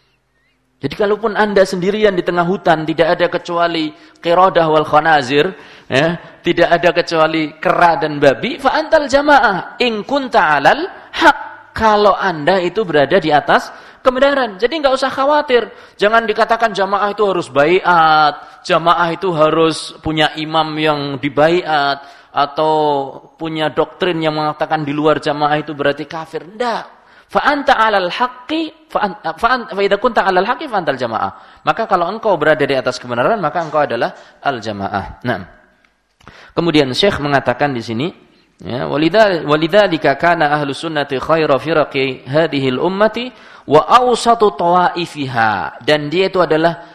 Jadi kalaupun Anda sendirian di tengah hutan, tidak ada kecuali qiradah wal khanazir, ya, tidak ada kecuali kera dan babi, fa antal jamaah in kunta 'alal haq. Kalau Anda itu berada di atas kebenaran. Jadi enggak usah khawatir. Jangan dikatakan jamaah itu harus baiat, jamaah itu harus punya imam yang dibaiat, atau punya doktrin yang mengatakan di luar jamaah itu berarti kafir. Enggak. Fa anta 'alal haqqi fa fa idza kunta 'alal haqqi fa antal jamaah. Maka kalau engkau berada di atas kebenaran, maka engkau adalah al-jamaah. Nah. Kemudian Syekh mengatakan di sini, ya, walidzalika kana ahlus sunnati khaira firaqi hadhil ummati wa awsatu tawaifiha, dan dia itu adalah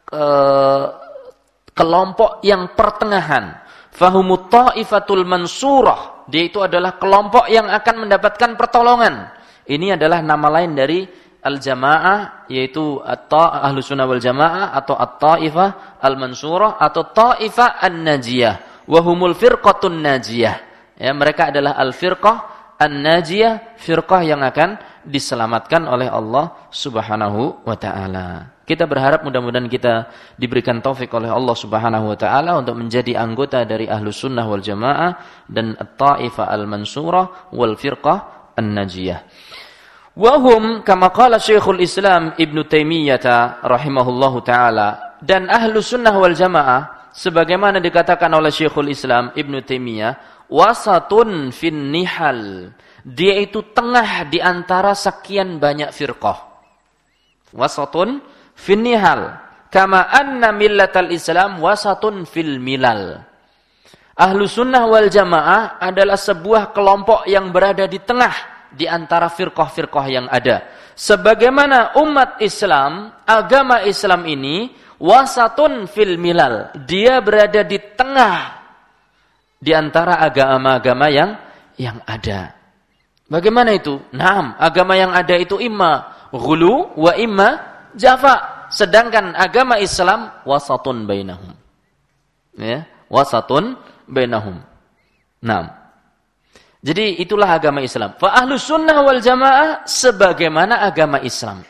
uh, kelompok yang pertengahan. Fahumut taifatul mansurah, dia itu adalah kelompok yang akan mendapatkan pertolongan. Ini adalah nama lain dari al-jamaah, yaitu ahlus sunnah wal jamaah, atau at-taifah al-mansurah, atau taifah an-najiyah, wahumul firqatun najiyah. Ya, mereka adalah al-firqah an-najiyah, firqah yang akan diselamatkan oleh Allah Subhanahu wa taala. Kita berharap mudah-mudahan kita diberikan taufik oleh Allah Subhanahu wa taala untuk menjadi anggota dari Ahlus Sunnah wal Jamaah dan At-Taifah Al-Mansurah wal Firqah An-Najiyah. Wa hum kama qala Syekhul Islam Ibnu Taimiyah rahimahullahu taala, dan Ahlus Sunnah wal Jamaah sebagaimana dikatakan oleh Syekhul Islam Ibnu Taimiyah, wasatun fin nihal, dia itu tengah di antara sekian banyak firqah. Wasatun fin nihal, kama anna millatal Islam wasatun fil milal. Ahlus Sunnah wal Jamaah adalah sebuah kelompok yang berada di tengah di antara firqah-firqah yang ada. Sebagaimana umat Islam, agama Islam ini wasatun fil milal, dia berada di tengah di antara agama-agama yang yang ada. Bagaimana itu? Naam, agama yang ada itu imma ghulu wa imma jafa. Sedangkan agama Islam wasatun bainahum. Ya, wasatun bainahum. Naam. Jadi itulah agama Islam. Fa ahlus sunnah wal jamaah sebagaimana agama Islam.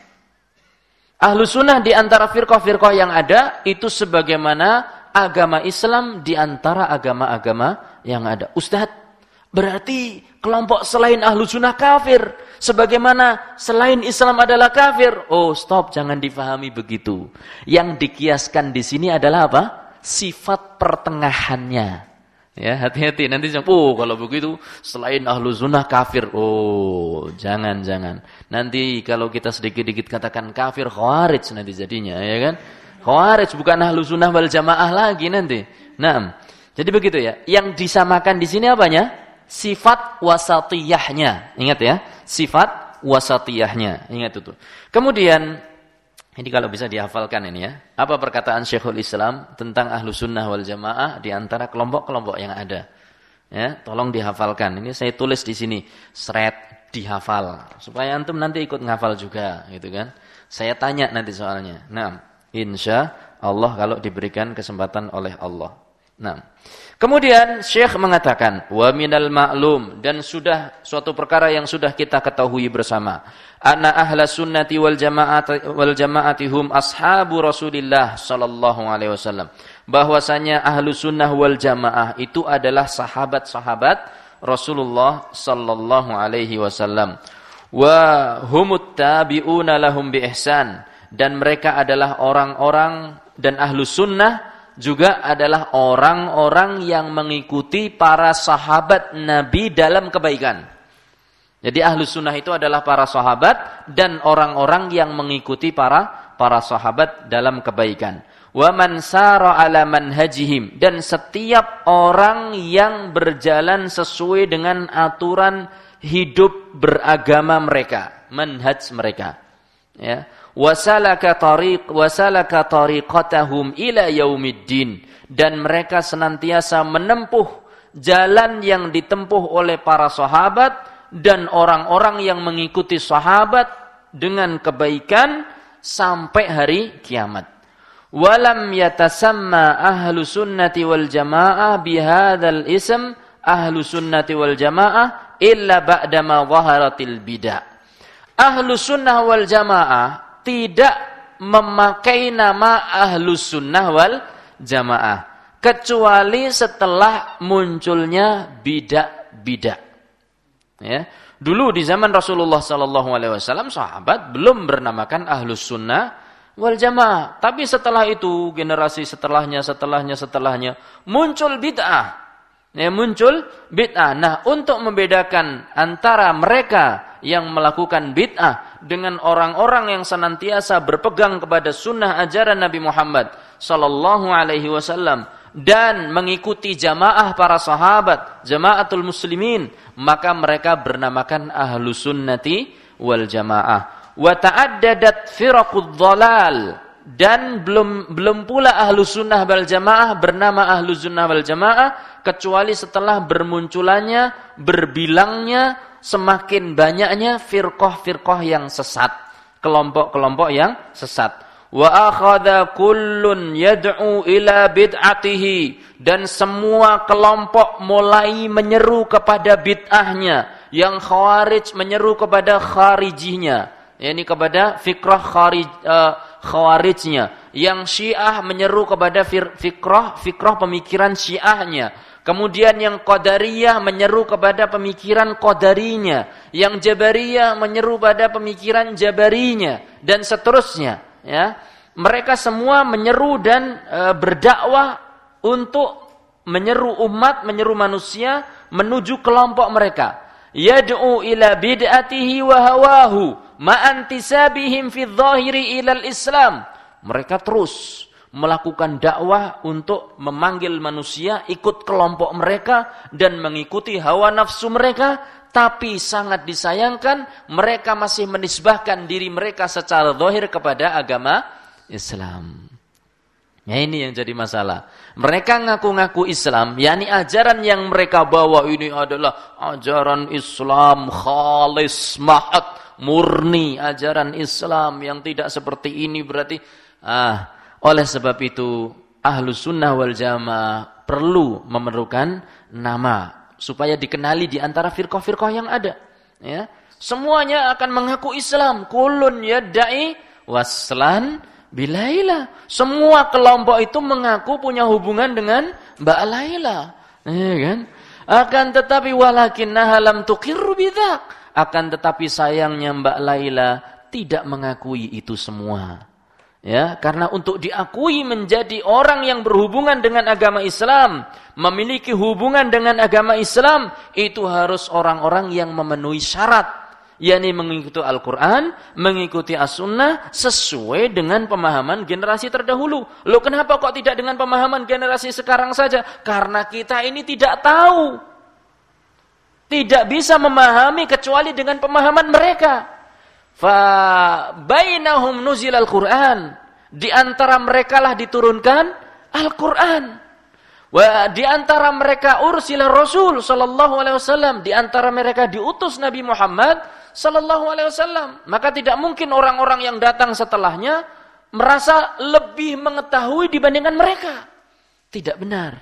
Ahlus sunnah di antara firqah-firqah yang ada itu sebagaimana agama Islam di antara agama-agama yang ada. Ustaz, berarti kelompok selain ahlus sunnah kafir, sebagaimana selain Islam adalah kafir. Oh, stop, jangan difahami begitu. Yang dikiaskan di sini adalah apa? Sifat pertengahannya. Ya, hati-hati nanti oh kalau begitu selain ahlu sunnah kafir. Oh, jangan jangan. Nanti kalau kita sedikit-sedikit katakan kafir khawarij nanti jadinya, ya kan? Khawarij bukan ahlu sunnah wal jamaah lagi nanti. Nah, jadi begitu ya. Yang disamakan di sini apanya? Sifat wasatiyahnya. Ingat ya, sifat wasatiyahnya. Ingat itu. Kemudian ini kalau bisa dihafalkan ini ya. Apa perkataan Syekhul Islam tentang ahlu sunnah wal jamaah di antara kelompok-kelompok yang ada. Ya, tolong dihafalkan. Ini saya tulis di sini. Seret dihafal. Supaya antum nanti ikut ngafal juga. Gitu kan. Saya tanya nanti soalnya. Nah, insya Allah kalau diberikan kesempatan oleh Allah. Nah, kemudian Syekh mengatakan. Wa minal ma'lum. Dan sudah suatu perkara yang sudah kita ketahui bersama. Anna ahla sunnati wal jama'ati wal jama'ati hum ashabu Rasulillah sallallahu alaihi wasallam. Bahwasanya ahlu sunnah wal jamaah itu adalah sahabat-sahabat Rasulullah sallallahu alaihi wasallam. Wa humut tabi'una lahum bi ihsan, dan mereka adalah orang-orang, dan ahlu sunnah juga adalah orang-orang yang mengikuti para sahabat Nabi dalam kebaikan. Jadi ahlu sunnah itu adalah para sahabat dan orang-orang yang mengikuti para para sahabat dalam kebaikan. Wa man sara ala manhajihim, dan setiap orang yang berjalan sesuai dengan aturan hidup beragama mereka, manhaj mereka. Ya. Wasalaka tariq wasalaka tariqatahum ila yaumiddin, dan mereka senantiasa menempuh jalan yang ditempuh oleh para sahabat dan orang-orang yang mengikuti sahabat dengan kebaikan sampai hari kiamat. Walam yatasamma ahlu sunnati wal jamaah bihadzal ism ahlu sunnati wal jamaah illa ba'dama zaharatil bidah. Ahlu sunnah wal jamaah tidak memakai nama ahlu sunnah wal jamaah kecuali setelah munculnya bidah-bidah. Ya, dulu di zaman Rasulullah sallallahu alaihi wasallam sahabat belum bernamakan ahlus sunnah wal jamaah, tapi setelah itu generasi setelahnya setelahnya setelahnya muncul bid'ah. Ya, muncul bid'ah. Nah, untuk membedakan antara mereka yang melakukan bid'ah dengan orang-orang yang senantiasa berpegang kepada sunnah ajaran Nabi Muhammad sallallahu alaihi wasallam dan mengikuti jamaah para sahabat, jamaatul muslimin, maka mereka bernamakan ahlu sunnati wal jamaah. Wa ta'addadat firaqud dhalal, dan belum belum pula ahlu sunnah wal jamaah bernama ahlu sunnah wal jamaah kecuali setelah bermunculannya, berbilangnya, semakin banyaknya firqah-firqah yang sesat, kelompok-kelompok yang sesat. Wa akhadha kullun yad'u ila bid'atihi, dan semua kelompok mulai menyeru kepada bid'ahnya. Yang khawarij menyeru kepada kharijihnya, yakni kepada fikrah kharij uh, khawarijnya. Yang syiah menyeru kepada fikrah fikrah pemikiran syiahnya. Kemudian yang qadariyah menyeru kepada pemikiran qadarinya. Yang jabariyah menyeru pada pemikiran jabarinya, dan seterusnya. Ya, mereka semua menyeru dan e, berdakwah untuk menyeru umat, menyeru manusia menuju kelompok mereka. Yad'u ila bid'atihi wa hawahu ma'antisabihim fi dhahiri ilal Islam. Mereka terus melakukan dakwah untuk memanggil manusia ikut kelompok mereka dan mengikuti hawa nafsu mereka. Tapi sangat disayangkan mereka masih menisbahkan diri mereka secara zahir kepada agama Islam. Ya, ini yang jadi masalah. Mereka ngaku-ngaku Islam, yakni ajaran yang mereka bawa ini adalah ajaran Islam khalis, mahad, murni, ajaran Islam yang tidak seperti ini berarti. Ah, oleh sebab itu ahlu sunnah wal jamaah perlu memerlukan nama supaya dikenali di antara firqah-firqah yang ada. Ya, semuanya akan mengaku Islam. Kullun yadda'i waslan bilaila. Semua kelompok itu mengaku punya hubungan dengan Mbak Laila. Ya kan? Akan tetapi walakinnaha lam tuqirru bidzak. Akan tetapi sayangnya Mbak Laila tidak mengakui itu semua. Ya, karena untuk diakui menjadi orang yang berhubungan dengan agama Islam, memiliki hubungan dengan agama Islam, itu harus orang-orang yang memenuhi syarat, yakni mengikuti Al-Quran, mengikuti As-Sunnah, sesuai dengan pemahaman generasi terdahulu. Loh, kenapa kok tidak dengan pemahaman generasi sekarang saja? Karena kita ini tidak tahu. Tidak bisa memahami kecuali dengan pemahaman mereka. Fa bainahum nuzil al-Qur'an, di antara merekalah diturunkan Al-Qur'an. Wa di antara mereka ursila Rasul sallallahu alaihi wasallam, di antara mereka diutus Nabi Muhammad sallallahu alaihi wasallam. Maka tidak mungkin orang-orang yang datang setelahnya merasa lebih mengetahui dibandingkan mereka. Tidak benar.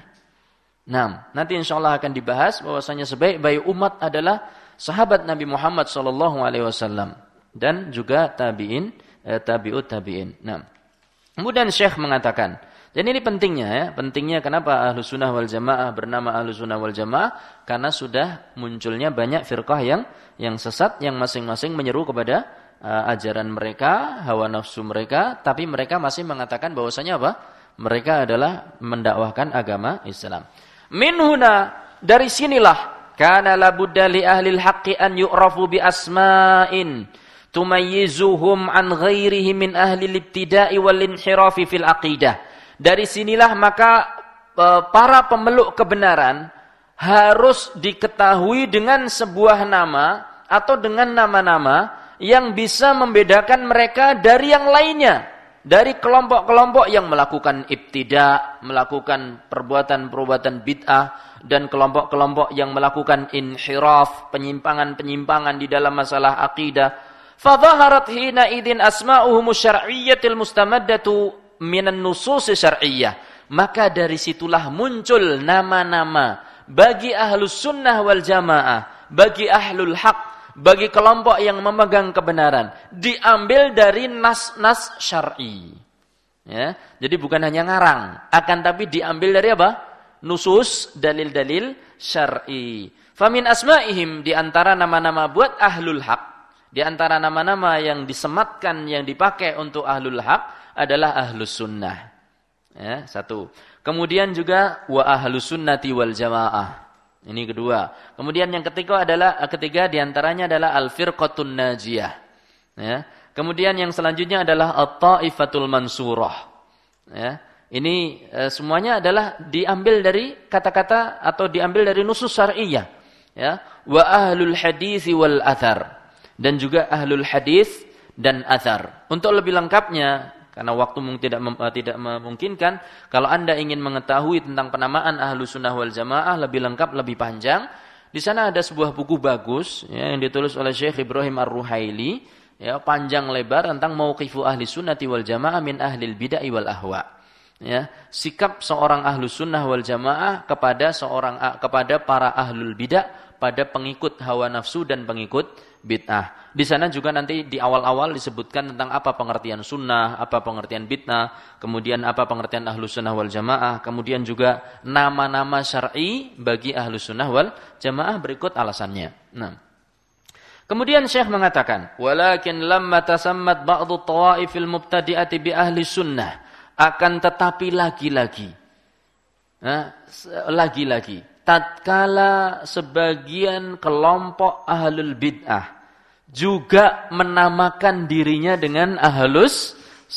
Nah, nanti insyaallah akan dibahas bahwasanya sebaik-baik umat adalah sahabat Nabi Muhammad sallallahu alaihi wasallam dan juga tabi'in, eh, tabi'ut tabi'in. Nah, kemudian Syekh mengatakan, dan ini pentingnya ya, pentingnya kenapa Ahlus Sunnah wal Jamaah bernama Ahlus Sunnah wal Jamaah, karena sudah munculnya banyak firqah yang yang sesat, yang masing-masing menyeru kepada uh, ajaran mereka, hawa nafsu mereka, tapi mereka masih mengatakan bahwasanya apa? Mereka adalah mendakwahkan agama Islam. Min huna, dari sinilah, kana labudda li ahlil haqqi an yu'rafu bi asma'in tumayyizuhum an ghairihi min ahli al-ibtida'i wal inhirafi fil aqidah. Dari sinilah maka e, para pemeluk kebenaran harus diketahui dengan sebuah nama atau dengan nama-nama yang bisa membedakan mereka dari yang lainnya, dari kelompok-kelompok yang melakukan ibtida', melakukan perbuatan-perbuatan bid'ah, dan kelompok-kelompok yang melakukan inhiraf, penyimpangan-penyimpangan di dalam masalah akidah. Fadhaharat hina idin asma'uhum syar'iyyatil mustamaddatu minan nusus syar'iyyah. Maka dari situlah muncul nama-nama bagi ahlus sunnah wal jamaah, bagi ahlul haq, bagi kelompok yang memegang kebenaran, diambil dari nas-nas syar'i. Ya, jadi bukan hanya ngarang, akan tapi diambil dari apa? Nusus, dalil-dalil syar'i. Famin asma'ihim, di antara nama-nama buat ahlul haq, di antara nama-nama yang disematkan, yang dipakai untuk ahlul haq adalah ahlus sunnah. Ya, satu. Kemudian juga wa ahlus sunnati wal jamaah. Ini kedua. Kemudian yang ketiga adalah ketiga di antaranya adalah al-firqatun najiyah. Ya. Kemudian yang selanjutnya adalah at-taifatul mansurah. Ya. Ini e, semuanya adalah diambil dari kata-kata atau diambil dari nusus syar'iyyah. Ya. Wa ahlul hadits wal athar. Dan juga ahlul hadis dan athar. Untuk lebih lengkapnya, karena waktu tidak mem, tidak memungkinkan, kalau Anda ingin mengetahui tentang penamaan Ahlus Sunnah wal Jamaah lebih lengkap, lebih panjang, di sana ada sebuah buku bagus ya, yang ditulis oleh Syekh Ibrahim Ar-Ruhaili, ya, panjang lebar tentang mauqifu ahli sunnati wal jamaah min ahlil bid'ah wal ahwa. Ya, sikap seorang Ahlus Sunnah wal Jamaah kepada seorang kepada para ahlul bid'ah, pada pengikut hawa nafsu dan pengikut bid'ah. Di sana juga nanti di awal-awal disebutkan tentang apa pengertian sunnah, apa pengertian bid'ah, kemudian apa pengertian Ahlus Sunnah wal Jamaah, kemudian juga nama-nama syar'i bagi Ahlus Sunnah wal Jamaah berikut alasannya. Nah, kemudian Syekh mengatakan, walakin lamma tasammat ba'dhu tawaifil mubtadi'ati bi ahli sunnah, akan tetapi lagi-lagi, nah, lagi-lagi tatkala sebagian kelompok ahlul bid'ah juga menamakan dirinya dengan ahlus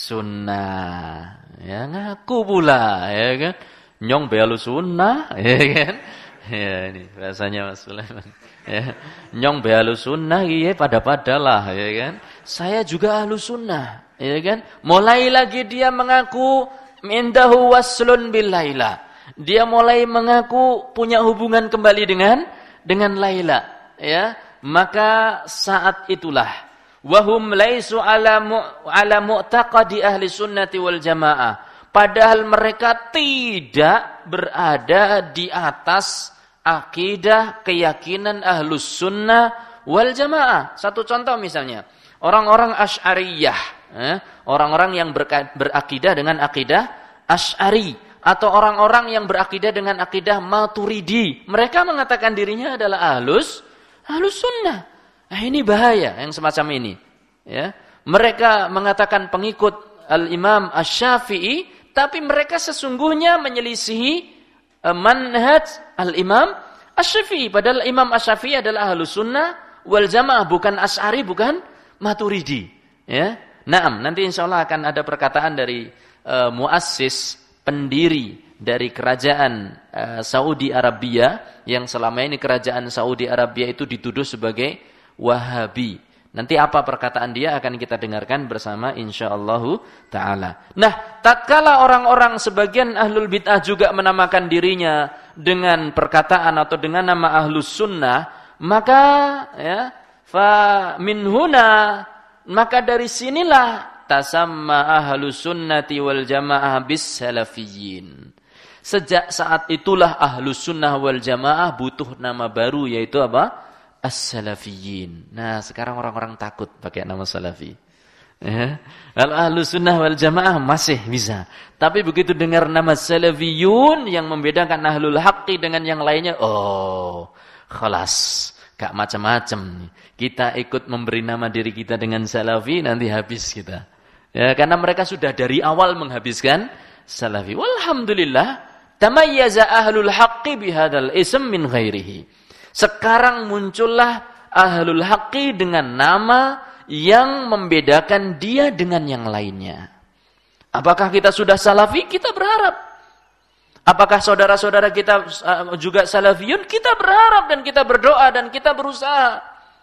sunnah, ya ngaku pula, ya kan, nyong be ahlus sunnah, ya kan, ya ini bahasanya Mas Sulaiman, ya nyong be ahlus sunnah, iya pada-padalah, ya kan, saya juga ahlus sunnah, ya kan, mulai lagi dia mengaku mindahu waslun bil laila. Dia mulai mengaku punya hubungan kembali dengan dengan Laila, ya. Maka saat itulah wahum laisu ala mu, ala mu'taqadi ahli sunnati wal jamaah. Padahal mereka tidak berada di atas akidah keyakinan ahlus sunnah wal jamaah. Satu contoh misalnya, orang-orang Asy'ariyah, eh, orang-orang yang berakidah dengan akidah Asy'ari, atau orang-orang yang berakidah dengan akidah Maturidi. Mereka mengatakan dirinya adalah ahlus, ahlus sunnah. Nah, ini bahaya yang semacam ini. Ya, mereka mengatakan pengikut Al-Imam Asy-Syafi'i, tapi mereka sesungguhnya menyelisihi uh, manhaj Al-Imam Asy-Syafi'i. Padahal Imam Asy-Syafi'i adalah Ahlus Sunnah wal Jamaah, bukan Asy'ari, bukan Maturidi. Ya. Naam, nanti insyaallah akan ada perkataan dari uh, muassis, pendiri dari kerajaan uh, Saudi Arabia, yang selama ini kerajaan Saudi Arabia itu dituduh sebagai Wahabi. Nanti apa perkataan dia akan kita dengarkan bersama insyaallah taala. Nah, tatkala orang-orang sebagian ahlul bid'ah juga menamakan dirinya dengan perkataan atau dengan nama ahlus sunnah, maka ya fa min huna, maka dari sinilah tasamma ahlus sunnati wal jamaah bis salafiyyin. Sejak saat itulah ahlus sunnah wal jamaah butuh nama baru, yaitu apa? As-salafiyyin. Nah, sekarang orang-orang takut pakai nama salafi. Ya. Kalau ahlus sunnah wal jamaah masih bisa. Tapi begitu dengar nama salafiyun yang membedakan ahlul haqqi dengan yang lainnya, oh, khalas. Gak macam-macam. Kita ikut memberi nama diri kita dengan salafi, nanti habis kita. Ya, karena mereka sudah dari awal menghabiskan salafi. Walhamdulillah, tamayyaza ahlul haqqi bihadzal ism min ghairihi. Sekarang muncullah ahlul haqqi dengan nama yang membedakan dia dengan yang lainnya. Apakah kita sudah salafi? Kita berharap. Apakah saudara-saudara kita juga salafiyun? Kita berharap dan kita berdoa dan kita berusaha.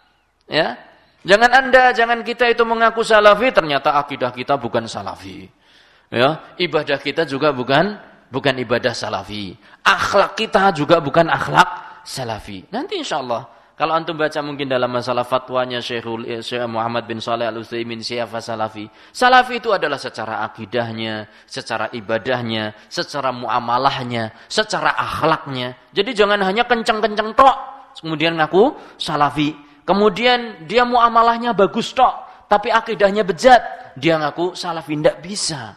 Ya, jangan anda, jangan kita itu mengaku salafi, ternyata akidah kita bukan salafi. Ya, ibadah kita juga bukan bukan ibadah salafi. Akhlak kita juga bukan akhlak salafi. Nanti insyaallah kalau antum baca mungkin dalam masalah fatwanya Syekhul Syekh Muhammad bin Shalih Al-Utsaimin, siapa salafi? Salafi itu adalah secara akidahnya, secara ibadahnya, secara muamalahnya, secara akhlaknya. Jadi jangan hanya kenceng-kenceng tok kemudian ngaku salafi. Kemudian dia muamalahnya bagus tok, tapi akidahnya bejat, dia ngaku salafi. Tidak bisa.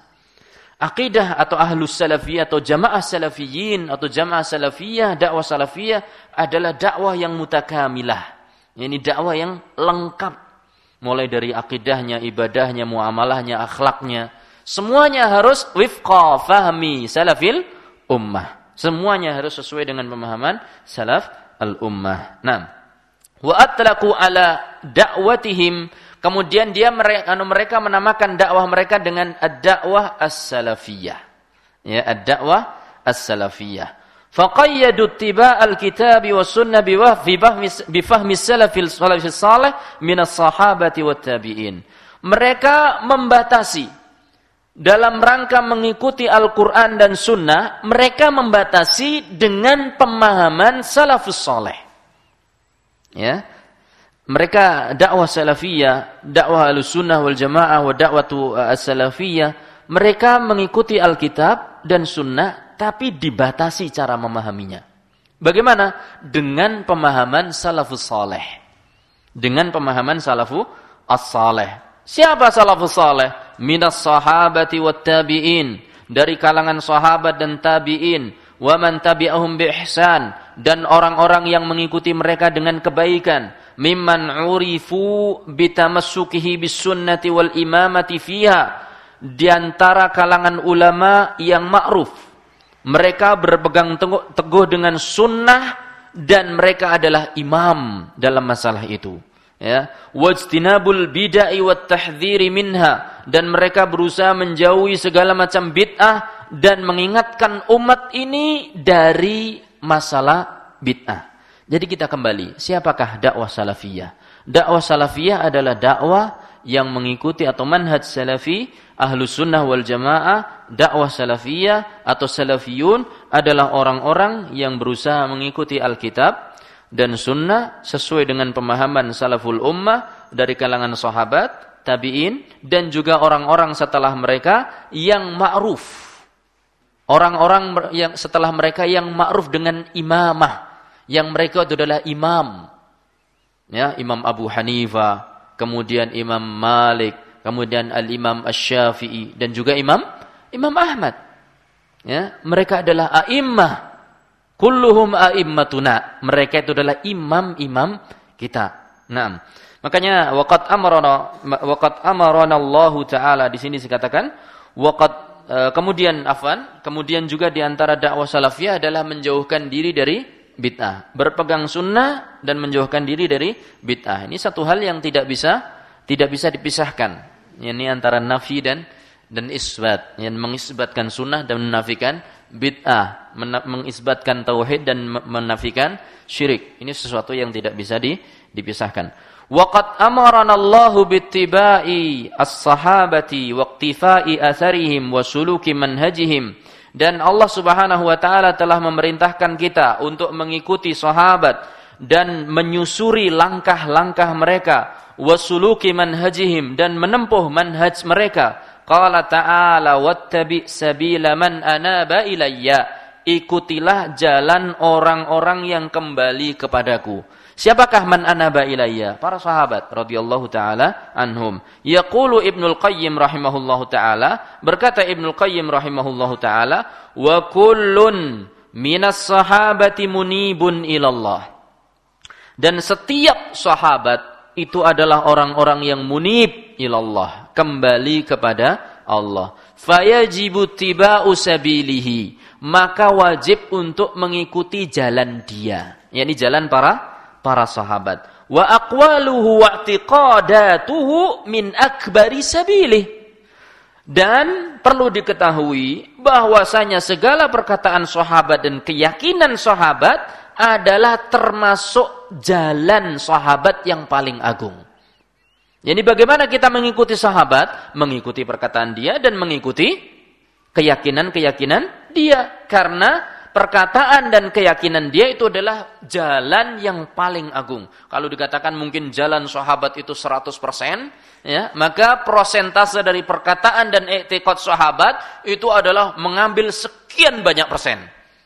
Akidah atau ahlus salafiyah atau jamaah salafiyyin atau jamaah salafiyah, dakwah salafiyah adalah dakwah yang mutakamilah. Ini dakwah yang lengkap. Mulai dari akidahnya, ibadahnya, muamalahnya, akhlaknya. Semuanya harus wifqa fahmi salafil ummah. Semuanya harus sesuai dengan pemahaman salaf al-ummah. Nah, wa atlaqu ala da'watihim. Kemudian dia mereka, mereka menamakan dakwah mereka dengan ad-dakwah as-salafiyah. Ya, ad-dakwah as-salafiyah. Faqayyadu ittiba' al-kitab wa sunnah bi fahmi salafil salih min as-sahabati wat tabi'in. Mereka membatasi dalam rangka mengikuti Al-Qur'an dan sunnah, mereka membatasi dengan pemahaman salafus salih. Ya. Mereka dakwah salafiyah, dakwah al-sunnah wal jamaah, wa dakwatu as-salafiyah, mereka mengikuti Alkitab dan sunnah, tapi dibatasi cara memahaminya. Bagaimana? Dengan pemahaman salafus saleh. Dengan pemahaman salafu as-saleh. Siapa salafus saleh? Minas sahabati wat tabi'in. Dari kalangan sahabat dan tabi'in. Wa man tabi'ahum bi ihsan. Dan orang-orang yang mengikuti mereka dengan kebaikan. Mimman urifu bitamassukihi bis sunnati wal imamati fiha. Di antara kalangan ulama yang ma'ruf, mereka berpegang teguh dengan sunnah dan mereka adalah imam dalam masalah itu. Ya, wajtinabul bid'ah wat tahdhiri minha, dan mereka berusaha menjauhi segala macam bid'ah dan mengingatkan umat ini dari masalah bid'ah. Jadi kita kembali, siapakah dakwah salafiyah? Dakwah salafiyah adalah dakwah yang mengikuti atau manhaj salafi, ahlus sunnah wal jamaah. Dakwah salafiyah atau salafiyun adalah orang-orang yang berusaha mengikuti Alkitab dan sunnah sesuai dengan pemahaman salaful ummah dari kalangan sahabat, tabi'in, dan juga orang-orang setelah mereka yang ma'ruf. Orang-orang yang setelah mereka yang ma'ruf dengan imamah. Yang mereka itu adalah imam. Ya, Imam Abu Hanifah, kemudian Imam Malik, kemudian Al-Imam Asy-Syafi'i, dan juga Imam Imam Ahmad. Ya, mereka adalah a'immah. Kulluhum a'immatuna. Mereka itu adalah imam-imam kita. Naam. Makanya waqad amarana waqad amarana Allah taala di sini dikatakan waqad e, kemudian afan, kemudian juga di antara dakwah salafiyah adalah menjauhkan diri dari bid'ah, berpegang sunnah dan menjauhkan diri dari bid'ah. Ini satu hal yang tidak bisa tidak bisa dipisahkan. Ini antara nafi dan dan isbat, yang mengisbatkan sunnah dan menafikan bid'ah, mengisbatkan tauhid dan menafikan syirik. Ini sesuatu yang tidak bisa di, dipisahkan. Waqad amarana Allahu bittiba'i as-sahabati waqtifai atharihim wa suluki manhajihim. Dan Allah Subhanahu wa taala telah memerintahkan kita untuk mengikuti sahabat dan menyusuri langkah-langkah mereka, wasuluki manhajihim, dan menempuh manhaj mereka. Qala ta'ala wattabi' sabila man anaba ilayya. Ikutilah jalan orang-orang yang kembali kepadaku. Siapakah man anaba ilayya? Para sahabat radhiyallahu taala anhum. Yaqulu Ibnul Qayyim rahimahullahu taala, berkata Ibnul Qayyim rahimahullahu taala, wa kullun minas sahabati munibun ilallah. Dan setiap sahabat itu adalah orang-orang yang munib ilallah, kembali kepada Allah. Fayajibu tiba'u sabilihi, maka wajib untuk mengikuti jalan dia, yakni jalan para para sahabat. Wa aqwaluhu wa i'tiqadatuhu min akbari sabilih. Dan perlu diketahui bahwasanya segala perkataan sahabat dan keyakinan sahabat adalah termasuk jalan sahabat yang paling agung. Jadi bagaimana kita mengikuti sahabat? Mengikuti perkataan dia dan mengikuti keyakinan-keyakinan dia. Karena perkataan dan keyakinan dia itu adalah jalan yang paling agung. Kalau dikatakan mungkin jalan sahabat itu seratus persen, ya, maka prosentase dari perkataan dan i'tiqad sahabat itu adalah mengambil sekian banyak persen.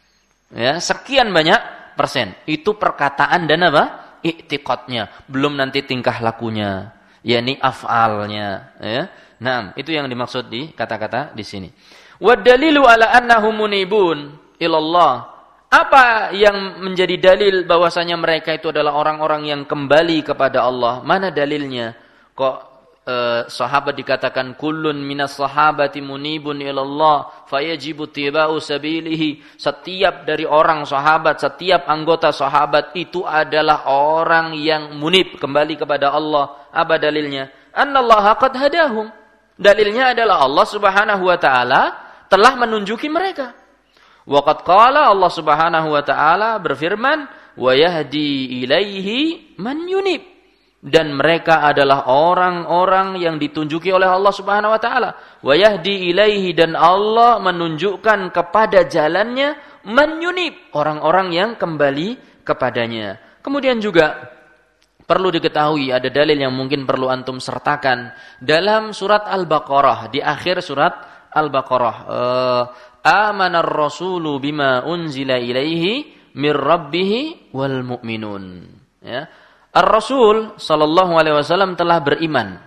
Ya, sekian banyak persen. Itu perkataan dan apa? I'tiqadnya. Belum nanti tingkah lakunya, yakni af'alnya, ya. Nah, itu yang dimaksud di kata-kata di sini. Wa dalilu ala annahum munibun ilallah. Apa yang menjadi dalil bahwasanya mereka itu adalah orang-orang yang kembali kepada Allah? Mana dalilnya? Kok eh, sahabat dikatakan kullun minas sahabati munibun ilallah fayajibu tiba'u sabilihi. Setiap dari orang sahabat, setiap anggota sahabat itu adalah orang yang munib, kembali kepada Allah. Apa dalilnya? Annallaha qad hadahum. Dalilnya adalah Allah Subhanahu wa taala telah menunjuki mereka. Waqad qala, Allah Subhanahu wa taala berfirman, wa yahdi ilaihi man yunib. Dan mereka adalah orang-orang yang ditunjuki oleh Allah Subhanahu wa taala. Wa yahdi ilaihi, dan Allah menunjukkan kepada jalannya man yunib, orang-orang yang kembali kepadanya. Kemudian juga perlu diketahui ada dalil yang mungkin perlu antum sertakan dalam surat Al-Baqarah, di akhir surat Al-Baqarah. Uh, Amanar rasulu bima unzila ilaihi mir rabbihi wal mu'minun. Ya. Ar-Rasul sallallahu alaihi wasallam telah beriman.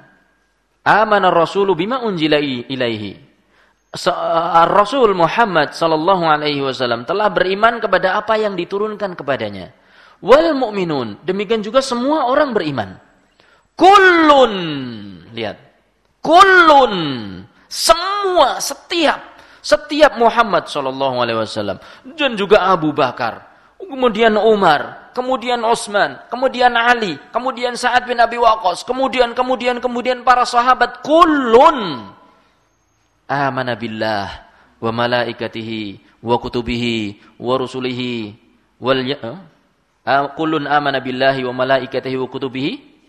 Amanar rasulu bima unzila ilaihi. Ar-Rasul Muhammad sallallahu alaihi wasallam telah beriman kepada apa yang diturunkan kepadanya. Wal mu'minun, demikian juga semua orang beriman. Kullun, lihat. Kullun, semua, setiap Setiap Muhammad sallallahu alaihi wasallam dan juga Abu Bakar, kemudian Umar, kemudian Utsman, kemudian Ali, kemudian Sa'ad bin Abi Waqqas, kemudian kemudian kemudian para sahabat, kullun amana billah wa malaikatihi wa kutubihi wa rusulihi wal uh, kullun amana billahi wa malaikatihi wa kutubihi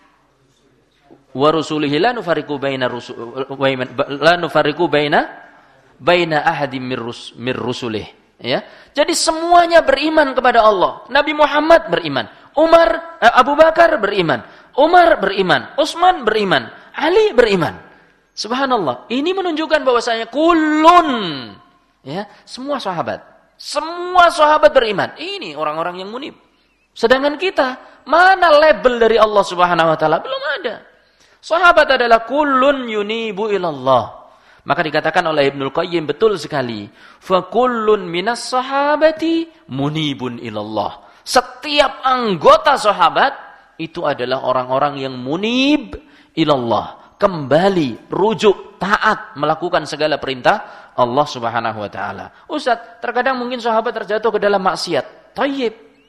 wa rusulihi la nufarriqu baina rusul la nufarriqu baina baina ahadim mir rusulih, ya. Jadi semuanya beriman kepada Allah. Nabi Muhammad beriman, Umar, eh, Abu Bakar beriman, Umar beriman, Utsman beriman, Ali beriman. Subhanallah. Ini menunjukkan bahwasanya kullun, ya, semua sahabat. Semua sahabat beriman. Ini orang-orang yang munib. Sedangkan kita, mana label dari Allah Subhanahu wa taala? Belum ada. Sahabat adalah kullun yunibu ilallah. Maka dikatakan oleh Ibnul Qayyim betul sekali. Fa kullun minas sahabati munibun ilallah. Setiap anggota sahabat itu adalah orang-orang yang munib ilallah, kembali, rujuk, taat, melakukan segala perintah Allah Subhanahu wa taala. Ustaz, terkadang mungkin sahabat terjatuh ke dalam maksiat. Thayyib.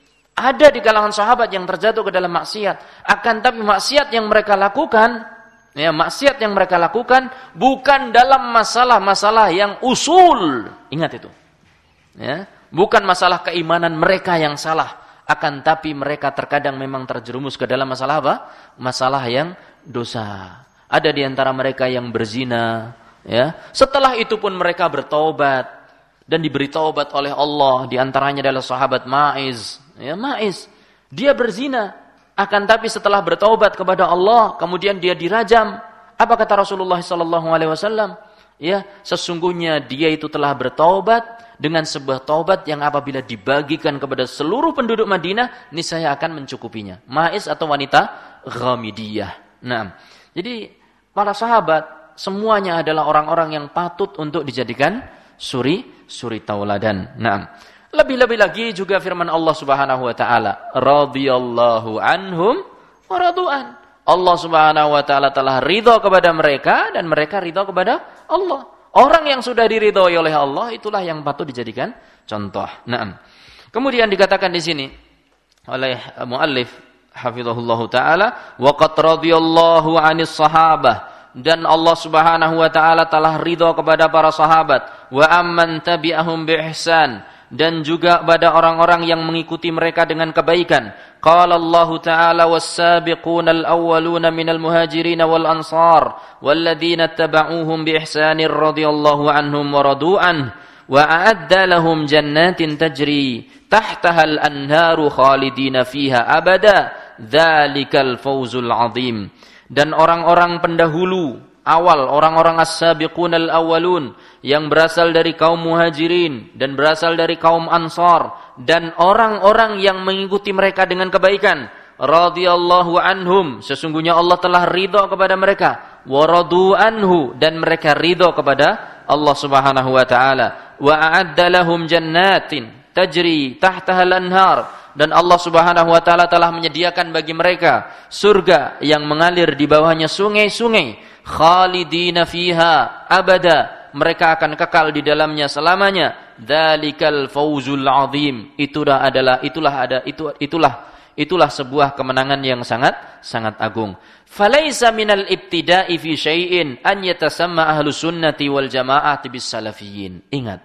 Ada di kalangan sahabat yang terjatuh ke dalam maksiat, akan tapi maksiat yang mereka lakukan, ya, maksiat yang mereka lakukan bukan dalam masalah-masalah yang usul. Ingat itu. Ya, bukan masalah keimanan mereka yang salah, akan tapi mereka terkadang memang terjerumus ke dalam masalah apa? Masalah yang dosa. Ada di antara mereka yang berzina, ya. Setelah itu pun mereka bertaubat dan diberi taubat oleh Allah. Di antaranya adalah sahabat Ma'iz. Ya, Ma'iz, dia berzina, akan tapi setelah bertaubat kepada Allah, kemudian dia dirajam. Apa kata Rasulullah sallallahu alaihi wasallam? Ya, sesungguhnya dia itu telah bertaubat dengan sebuah taubat yang apabila dibagikan kepada seluruh penduduk Madinah, niscaya akan mencukupinya. Ma'iz atau wanita Ghamidiyah. Nah, jadi para sahabat semuanya adalah orang-orang yang patut untuk dijadikan suri suri tauladan. Nah, lebih-lebih lagi juga firman Allah Subhanahu wa taala, radhiyallahu anhum wa radu'an. Allah Subhanahu wa taala telah ridha kepada mereka dan mereka ridha kepada Allah. Orang yang sudah diridhoi oleh Allah itulah yang patut dijadikan contoh. Naam. Kemudian dikatakan di sini oleh muallif hafizahullahu taala, wa qad radhiyallahu 'anis sahabah, dan Allah Subhanahu wa taala telah ridha kepada para sahabat, wa amman tabi'ahum bi ihsan, dan juga pada orang-orang yang mengikuti mereka dengan kebaikan. Qala Allah Ta'ala was-sabiquna al-awwaluna minal muhajirin wal ansar walladzina tabauhum bi ihsanir radhiyallahu anhum wa radu'an wa a'adda lahum jannatin tajri tahtaha al-anharu khalidina fiha abada dzalikal fawzul 'adzim. Dan orang-orang pendahulu awal, orang-orang as-sabiqunal awwalun yang berasal dari kaum muhajirin dan berasal dari kaum ansar dan orang-orang yang mengikuti mereka dengan kebaikan, radhiyallahu anhum, sesungguhnya Allah telah ridha kepada mereka, wa radu anhu, dan mereka ridha kepada Allah Subhanahu wa taala, wa a'adda lahum jannatin tajri tahtaha al-anhar, dan Allah Subhanahu wa taala telah menyediakan bagi mereka surga yang mengalir di bawahnya sungai-sungai, khalidina fiha abada, mereka akan kekal di dalamnya selamanya. Dzalikal fawzul 'adzim, itulah adalah itulah ada itu itulah itulah sebuah kemenangan yang sangat sangat agung. Falaisa minal ibtida'i fi syai'in an yatasamma ahlus sunnati wal jamaahati bis salafiyyin. Ingat,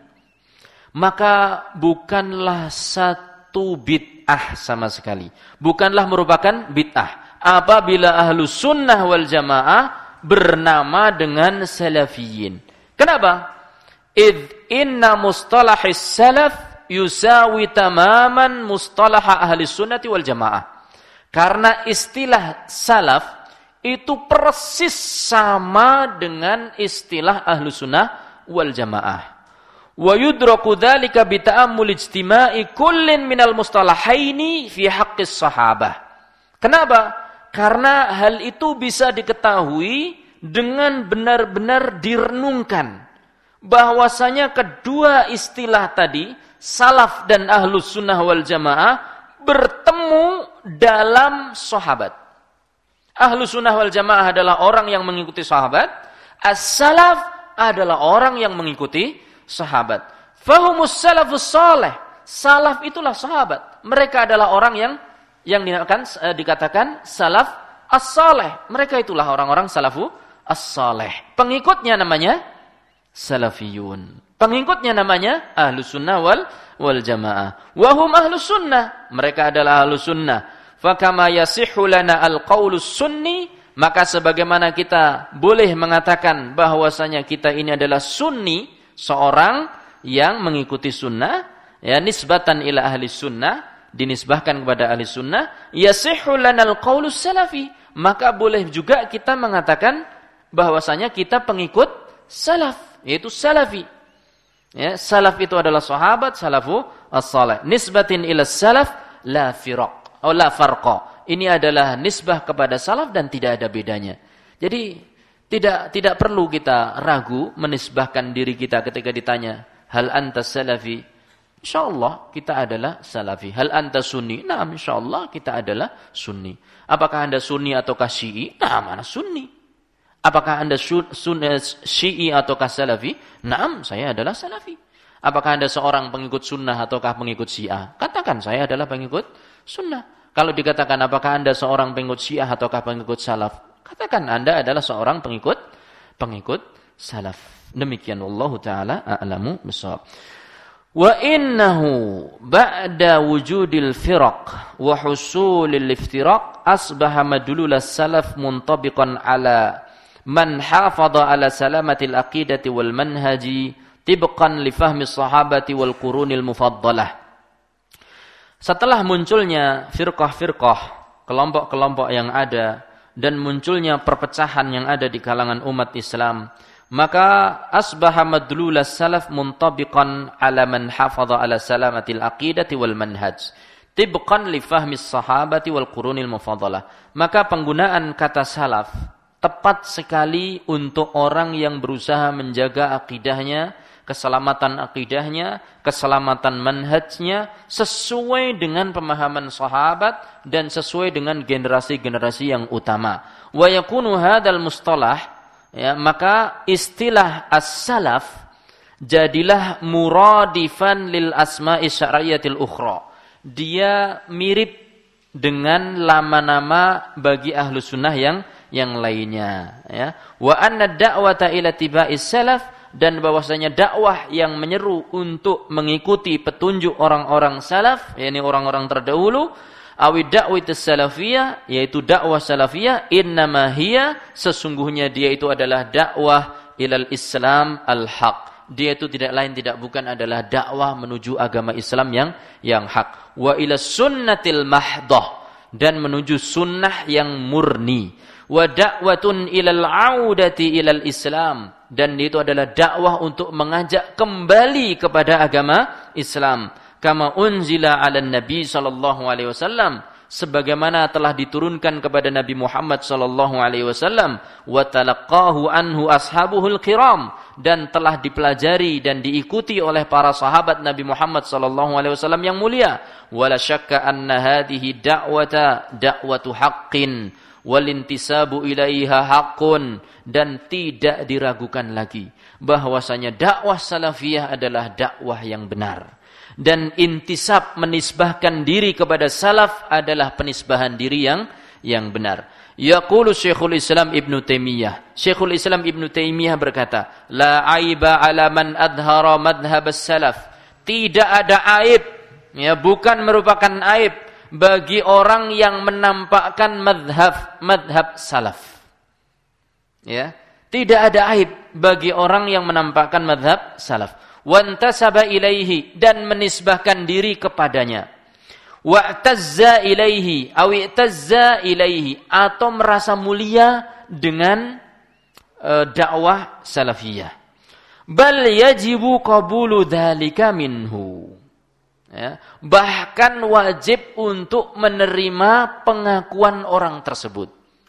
maka bukanlah satu bid'ah sama sekali, bukanlah merupakan bid'ah apabila ahlus sunnah wal jamaah bernama dengan salafiyin. Kenapa? Idh inna mustalahis salaf yusawi tamaman mustalah ahli sunnati wal jamaah. Karena istilah salaf itu persis sama dengan istilah ahli sunnah wal jamaah. Wa yudraku dzalika bi ta'ammul ijtima'i kullin minal mustalahaini fi haqqis sahabah. Kenapa? Karena hal itu bisa diketahui dengan benar-benar direnungkan bahwasanya kedua istilah tadi, salaf dan ahlus sunnah wal jamaah, bertemu dalam sahabat. Ahlus sunnah wal jamaah adalah orang yang mengikuti sahabat, as-salaf adalah orang yang mengikuti sahabat. Fahumus salafus salih, salaf itulah sahabat. Mereka adalah orang yang yang dikatakan, dikatakan salaf as-salih. Mereka itulah orang-orang salafu as-salih. Pengikutnya namanya salafiyun. Pengikutnya namanya ahlus sunnah wal, wal jamaah. Wahum ahlus sunnah. Mereka adalah ahlus sunnah. Fakama yasihhu lana al-qawlus sunni, maka sebagaimana kita boleh mengatakan bahwasanya kita ini adalah sunni, seorang yang mengikuti sunnah, ya, nisbatan ila ahli sunnah, dinisbahkan kepada ahli sunnah, yasihhu lana al-qawlus salafi, maka boleh juga kita mengatakan bahwasanya kita pengikut salaf, yaitu salafi. Ya, salaf itu adalah sahabat, salafu as-salih. Nisbatin ila salaf la firaq, atau la farqa. Ini adalah nisbah kepada salaf dan tidak ada bedanya. Jadi tidak tidak perlu kita ragu menisbahkan diri kita ketika ditanya hal anta salafi, Insyaallah kita adalah salafi. Hal anta sunni? Nah, insyaallah kita adalah sunni. Apakah Anda sunni ataukah syi'i? Nah, mana sunni? Apakah Anda syi'i ataukah salafi? Nah, saya adalah salafi. Apakah Anda seorang pengikut sunnah ataukah pengikut syiah? Katakan saya adalah pengikut sunnah. Kalau dikatakan apakah Anda seorang pengikut syiah ataukah pengikut salaf? Katakan Anda adalah seorang pengikut pengikut salaf. Demikian Allah Ta'ala a'lamu bishawab. Wa innahu ba'da wujudil firaq wa husulil iftiraq asbaha madlul as-salaf muntabiqan ala man hafadha ala salamatil aqidati wal manhaji tibqan li fahmi sahabati wal qurunil mufaddalah. Setelah munculnya firqah-firqah, kelompok-kelompok yang ada dan munculnya perpecahan yang ada di kalangan umat Islam, maka asbaha madlulas salaf muntabiqan ala man hafadha ala salamatil aqidati wal manhaj tibqan li fahmi sahabati wal qurunil mufaddalah. Maka penggunaan kata salaf tepat sekali untuk orang yang berusaha menjaga akidahnya, keselamatan akidahnya, keselamatan manhajnya sesuai dengan pemahaman sahabat dan sesuai dengan generasi-generasi yang utama. Wa yakunu hadzal mustalah, ya, maka istilah as-salaf jadilah muradifan lil asma'i syar'iyyatil ukhra. Dia mirip dengan nama-nama bagi ahlu sunnah yang yang lainnya, ya. Wa anna da'wata ila tiba'is salaf, dan bahwasanya dakwah yang menyeru untuk mengikuti petunjuk orang-orang salaf, yakni orang-orang terdahulu, awi da'watus salafiyah, yaitu dakwah salafiyah, innama hiya, sesungguhnya dia itu adalah dakwah ilal Islam al-haq. Dia itu tidak lain tidak bukan adalah dakwah menuju agama Islam yang yang hak. Wa ila sunnatil mahdah, dan menuju sunnah yang murni. Wa da'watun ilal audati ilal Islam, dan itu adalah dakwah untuk mengajak kembali kepada agama Islam. Kama unzila 'alan nabi sallallahu alaihi wasallam, sebagaimana telah diturunkan kepada Nabi Muhammad sallallahu alaihi wasallam, wa talaqahu anhu ashabuhul kiram, dan telah dipelajari dan diikuti oleh para sahabat Nabi Muhammad sallallahu alaihi wasallam yang mulia. Wala syakka anna hadhihi da'wata da'watu haqqin walintisabu ilaiha haqqun, dan tidak diragukan lagi bahwasanya dakwah salafiyah adalah dakwah yang benar, dan intisab menisbahkan diri kepada salaf adalah penisbahan diri yang yang benar. Yaqulu Syekhul Islam Ibnu Taimiyah, Syekhul Islam Ibnu Taimiyah berkata, la aiba ala man adhara madhhab as-salaf, tidak ada aib, ya, bukan merupakan aib bagi orang yang menampakkan madhab madhab salaf, ya, tidak ada aib bagi orang yang menampakkan madhab salaf. Wantasaba ilaihi, dan menisbahkan diri kepadanya. Wa'tazza ilaihi, aw'tazza ilaihi, atau merasa mulia dengan uh, dakwah salafiyah. Bal yajibu qabulu dzalika minhu. Ya, bahkan wajib untuk menerima pengakuan orang tersebut.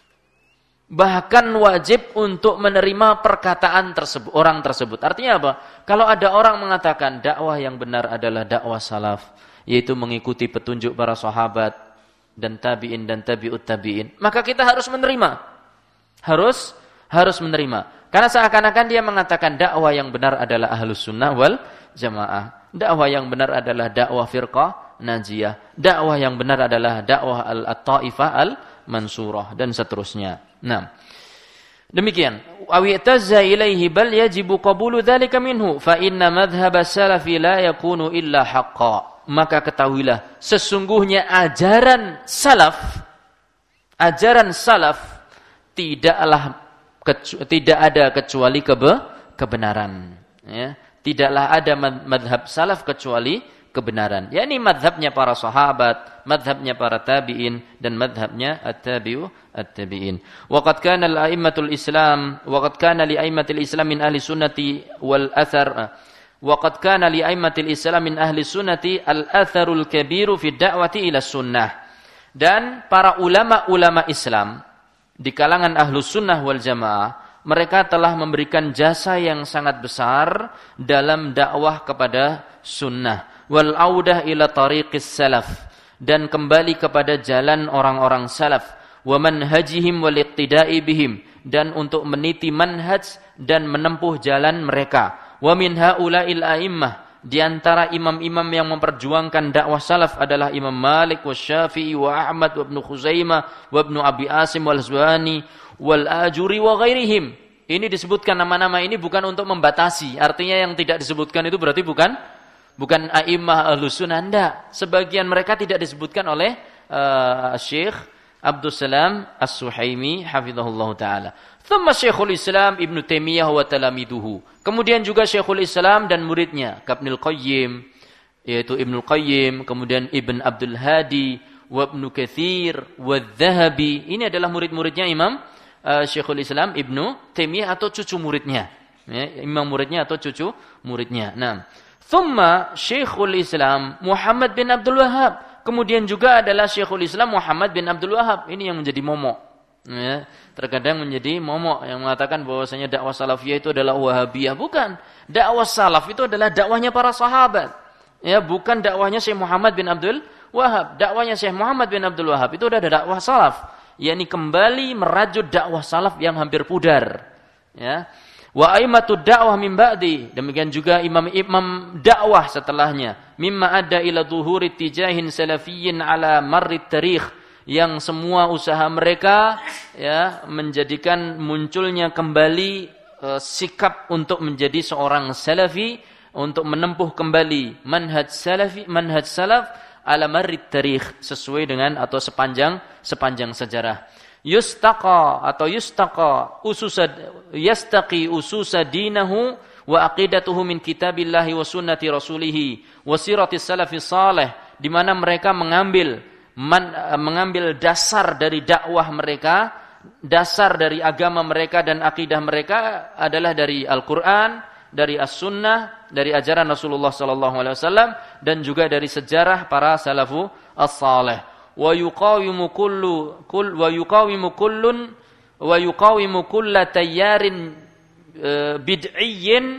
Bahkan wajib untuk menerima perkataan tersebut, orang tersebut. Artinya apa? Kalau ada orang mengatakan dakwah yang benar adalah dakwah salaf, yaitu mengikuti petunjuk para sahabat dan tabi'in dan tabi'ut tabi'in, maka kita harus menerima. Harus harus menerima. Karena seakan-akan dia mengatakan dakwah yang benar adalah ahlus sunnah wal jamaah. Dakwah yang benar adalah dakwah firqah najiyah. Dakwah yang benar adalah dakwah al-ta'ifah al-mansurah, dan seterusnya. Nah, demikian. Awi tazza ilaihi bal yajibu qabulu dzalika minhu fa inna madhhab as-salafi la yakunu illa haqqan. Maka ketahuilah sesungguhnya ajaran salaf, ajaran salaf tidaklah kecu- tidak ada kecuali kebe, kebenaran, ya. Tidaklah ada madhab salaf kecuali kebenaran. yakni madhabnya para sahabat, madhabnya para tabi'in, dan madhabnya at-tabi'u at-tabi'in. Waqad kana al-a'immatul Islam, waqad kana li a'immatil Islam min ahli sunnati wal athar, waqad kana li a'immatil Islam min ahli sunnati al-atharul kabiru fi da'wati ila sunnah. Dan para ulama-ulama Islam di kalangan ahlus sunnah wal jamaah, mereka telah memberikan jasa yang sangat besar dalam dakwah kepada sunnah. wal audah ila tariqis salaf, dan kembali kepada jalan orang-orang salaf, wa manhajihim wal iqtida'i bihim, dan untuk meniti manhaj dan menempuh jalan mereka. Wa min haula'il a'immah, di antara imam-imam yang memperjuangkan dakwah salaf adalah Imam Malik wa Syafi'i wa Ahmad wa Ibnu Khuzaimah wa Ibnu Abi Asim wal Zuhani wal Ajuri wa ghairihim. Ini disebutkan nama-nama ini bukan untuk membatasi. Artinya yang tidak disebutkan itu berarti bukan bukan a'immah ahlus sunnah. Enggak. Sebagian mereka tidak disebutkan oleh uh, Syekh Abdul Salam As-Suhaimi hafizahullah ta'ala. Thumma Syekhul Islam Ibnu Taimiyah wa talamiduhu. Kemudian juga Syekhul Islam dan muridnya Ibnul Qayyim, yaitu Ibnul Qayyim, kemudian Ibn Abdul Hadi wa Ibnu Katsir wa Dzahabi. Ini adalah murid-muridnya Imam uh, Syekhul Islam Ibnu Taimiyah atau cucu muridnya. Ya, imam muridnya atau cucu muridnya. Nah, thumma Syekhul Islam Muhammad bin Abdul Wahhab. Kemudian juga adalah Syekhul Islam Muhammad bin Abdul Wahhab. Ini yang menjadi momok. Ya, terkadang menjadi momok yang mengatakan bahwasanya dakwah salafiyah itu adalah Wahabiyah. Bukan. Dakwah salaf itu adalah dakwahnya para sahabat. Ya, bukan dakwahnya Syekh Muhammad bin Abdul Wahhab. Dakwahnya Syekh Muhammad bin Abdul Wahhab itu adalah dakwah salaf. yakni kembali merajut dakwah salaf yang hampir pudar. Ya. Wa aimatud dakwah min ba'di, demikian juga imam-imam dakwah setelahnya, mimma ada ila zuhuri tijahin salafiyyin ala marrit tarikh, yang semua usaha mereka ya menjadikan munculnya kembali uh, sikap untuk menjadi seorang salafi, untuk menempuh kembali manhaj salafi, manhaj salaf ala marrit tarikh, sesuai dengan atau sepanjang sepanjang sejarah. Yustaqa atau yustaqa ususa yastaqi ususa dinahu wa aqidatuhu min kitabillahi wa sunnati rasulih wa siratis salafis salih, di mana mereka mengambil man, mengambil dasar dari dakwah mereka, dasar dari agama mereka dan akidah mereka adalah dari Al-Qur'an, dari As-Sunnah, dari ajaran Rasulullah sallallahu alaihi wasallam, dan juga dari sejarah para salafu as-salih. Wa yuqawimu kullu kull wa yuqawimu kullun wa yuqawimu kulla tayyarin uh, bid'iyyin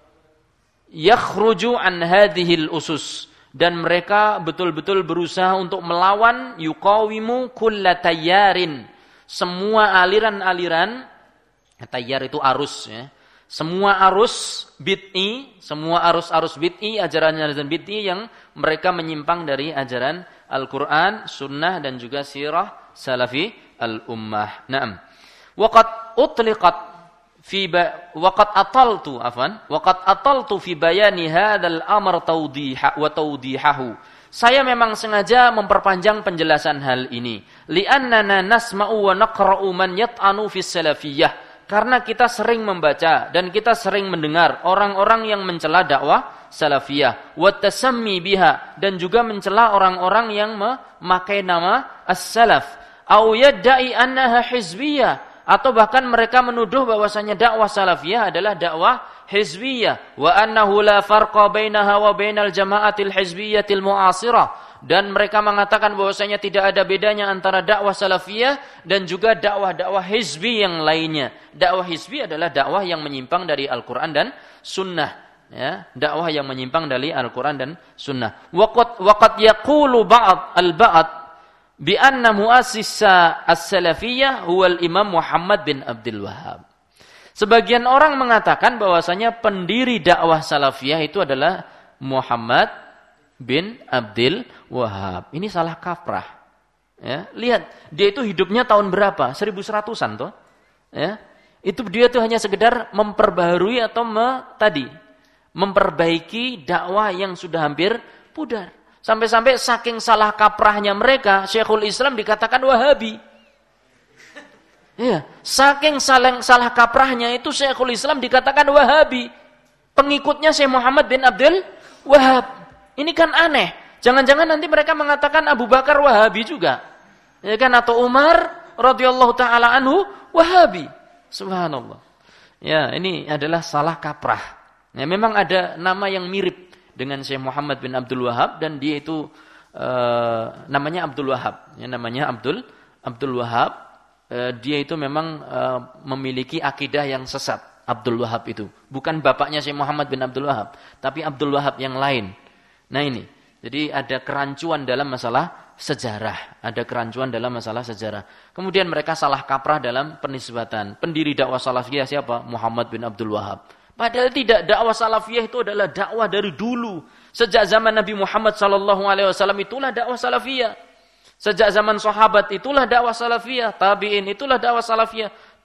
yakhruju an hadhihi al-usus, dan mereka betul-betul berusaha untuk melawan yuqawimu kulla tayyarin, semua aliran-aliran, tayyar itu arus ya, semua arus bid'i, semua arus-arus bid'i, ajaran-ajaran bid'i yang mereka menyimpang dari ajaran Al-Quran, Sunnah, dan juga sirah salafi al-ummah. Naam. Waqad utliqat fi ba- waqad ataltu afan waqad ataltu fi bayani hadzal amr tawdiha wa tawdihahu. Saya memang sengaja memperpanjang penjelasan hal ini. Li'annana nasma'u wa naqra'u man yat'anu fi salafiyah. Karena kita sering membaca dan kita sering mendengar orang-orang yang mencela dakwah salafiyah, wa tasammi biha, dan juga mencela orang-orang yang memakai nama as-salaf, au yadda'i annaha hizbiyah, atau bahkan mereka menuduh bahwasanya dakwah salafiyah adalah dakwah hizbiyah, wa annahu la farqa bainaha wa bainal jama'atil hizbiyatil mu'asirah, dan mereka mengatakan bahwasanya tidak ada bedanya antara dakwah salafiyah dan juga dakwah-dakwah hizbi yang lainnya. Dakwah hizbi adalah dakwah yang menyimpang dari Al-Quran dan Sunnah. Ya, dakwah yang menyimpang dari Al-Quran dan Sunnah. Waqad waqad yaqulu ba'd al-ba'd bi anna muassisa as-salafiyah huwa al-Imam Muhammad bin Abdul Wahhab. Sebagian orang mengatakan bahwasanya pendiri dakwah salafiyah itu adalah Muhammad bin Abdul Wahhab. Ini salah kaprah. Ya, lihat, dia itu hidupnya tahun berapa? seribu seratusan toh. Ya. Itu dia itu hanya sekedar memperbaharui atau me, tadi memperbaiki dakwah yang sudah hampir pudar. Sampai-sampai saking salah kaprahnya mereka, Syekhul Islam dikatakan Wahabi. Ya, saking salah, salah kaprahnya itu Syekhul Islam dikatakan Wahabi. Pengikutnya Syekh Muhammad bin Abdul Wahhab. Ini kan aneh. Jangan-jangan nanti mereka mengatakan Abu Bakar Wahabi juga. Ya kan, atau Umar radhiyallahu taala anhu Wahabi. Subhanallah. Ya, ini adalah salah kaprah. Ya, memang ada nama yang mirip dengan Syekh Muhammad bin Abdul Wahhab, dan dia itu uh, namanya Abdul Wahhab. Ya, namanya Abdul Abdul Wahhab. Uh, dia itu memang uh, memiliki akidah yang sesat. Abdul Wahhab itu bukan bapaknya Syekh Muhammad bin Abdul Wahhab, tapi Abdul Wahhab yang lain. Nah ini, jadi ada kerancuan dalam masalah sejarah, ada kerancuan dalam masalah sejarah. Kemudian mereka salah kaprah dalam penisbatan. Pendiri dakwah salafiyah siapa? Muhammad bin Abdul Wahab. Padahal tidak, dakwah salafiyah itu adalah dakwah dari dulu. Sejak zaman Nabi Muhammad sallallahu alaihi wasallam itulah dakwah salafiyah. Sejak zaman sahabat itulah dakwah salafiyah, tabi'in itulah dakwah salafiyah.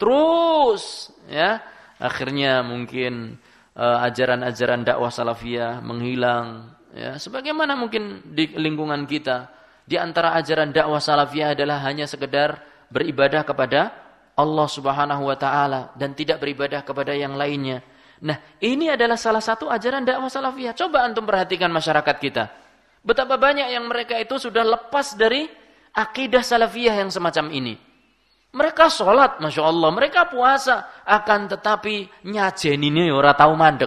Terus ya, akhirnya mungkin uh, ajaran-ajaran dakwah salafiyah menghilang ya, sebagaimana mungkin di lingkungan kita di antara ajaran dakwah salafiyah adalah hanya sekedar beribadah kepada Allah Subhanahu wa taala dan tidak beribadah kepada yang lainnya. Nah, ini adalah salah satu ajaran dakwah salafiyah. Coba antum perhatikan masyarakat kita. Betapa banyak yang mereka itu sudah lepas dari akidah salafiyah yang semacam ini. Mereka sholat, Masya Allah. Mereka puasa. Akan tetapi nyajeninnya ora tahu mandek.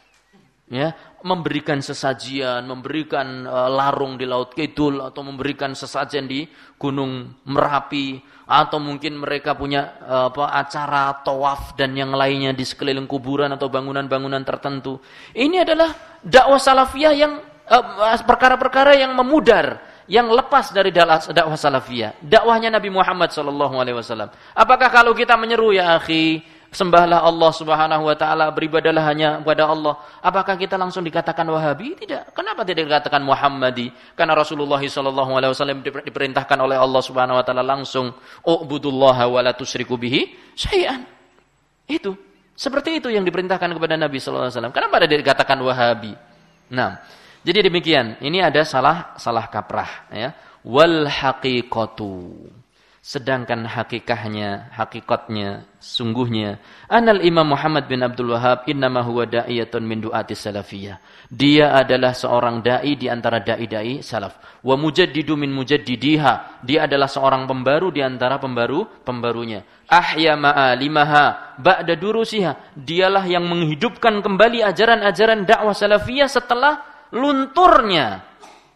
Ya, memberikan sesajian, memberikan uh, larung di Laut Kidul, atau memberikan sesajen di Gunung Merapi, atau mungkin mereka punya uh, apa, acara tawaf dan yang lainnya di sekeliling kuburan atau bangunan-bangunan tertentu. Ini adalah dakwah salafiyah yang uh, perkara-perkara yang memudar, yang lepas dari dakwah salafiyah. Dakwahnya Nabi Muhammad sallallahu alaihi wasallam. Apakah kalau kita menyeru ya akhi, sembahlah Allah Subhanahu wa taala, beribadahlah hanya kepada Allah, apakah kita langsung dikatakan Wahabi? Tidak. Kenapa tidak dikatakan Muhammadi? Karena Rasulullah sallallahu alaihi wasallam diperintahkan oleh Allah Subhanahu wa taala langsung, "U'budullaha wa la tusyriku bihi syai'an." Itu. Seperti itu yang diperintahkan kepada Nabi sallallahu alaihi wasallam. Kenapa tidak dikatakan Wahabi? Nah, jadi demikian. Ini ada salah salah kaprah ya. Wal haqiqatu. Sedangkan hakikahnya, hakikatnya, sungguhnya, anal Imam Muhammad bin Abdul Wahab innama huwa da'iyatun min du'atis salafiyah. Dia adalah seorang dai di antara dai-dai salaf. Wa mujaddidu min mujaddidiha. Dia adalah seorang pembaru di antara pembaru-pembarunya. Ahya ma'alimaha ba'da durusiha. Dialah yang menghidupkan kembali ajaran-ajaran dakwah salafiyah setelah lunturnya.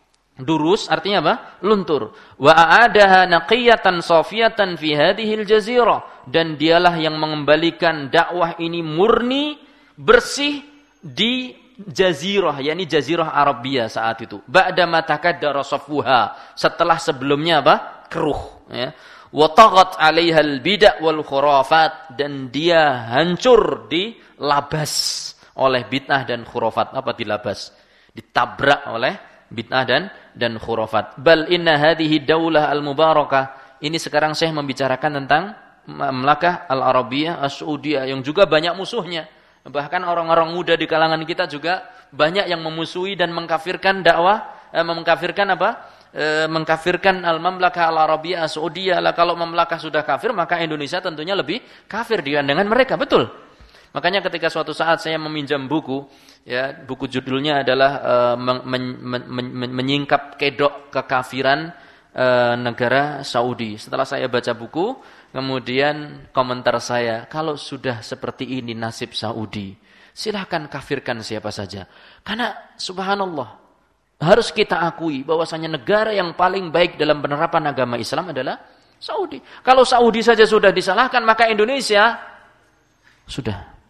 Durus artinya apa? Luntur. Wa a'adaha naqiyatan safiyatan fi hadhil jazirah, dan dialah yang mengembalikan dakwah ini murni, bersih di jazirah, yakni jazirah Arabia saat itu. Ba'da ma takaddara safuha, setelah sebelumnya apa? Keruh ya. Wa taghat 'alaiha al-bid'ah wal khurafat, dan dia hancur dilabas oleh bid'ah dan khurafat. Apa dilabas? Ditabrak oleh bid'ah dan dan khurafat. Bal inna hadhihi daulah al-mubarakah. Ini sekarang saya membicarakan tentang Mamlakah Al-Arabiyah As-Saudiyah yang juga banyak musuhnya. Bahkan orang-orang muda di kalangan kita juga banyak yang memusuhi dan mengkafirkan dakwah, eh, mengkafirkan apa? Eh, mengkafirkan Al-Mamlakah Al-Arabiyah As-Saudiyah. Lah kalau mamlakah sudah kafir, maka Indonesia tentunya lebih kafir dengan mereka, betul? Makanya ketika suatu saat saya meminjam buku, ya buku judulnya adalah uh, men, men, men, men, menyingkap kedok kekafiran uh, negara Saudi. Setelah saya baca buku, kemudian komentar saya, kalau sudah seperti ini nasib Saudi, silahkan kafirkan siapa saja. Karena subhanallah, harus kita akui bahwasanya negara yang paling baik dalam penerapan agama Islam adalah Saudi. Kalau Saudi saja sudah disalahkan, maka Indonesia sudah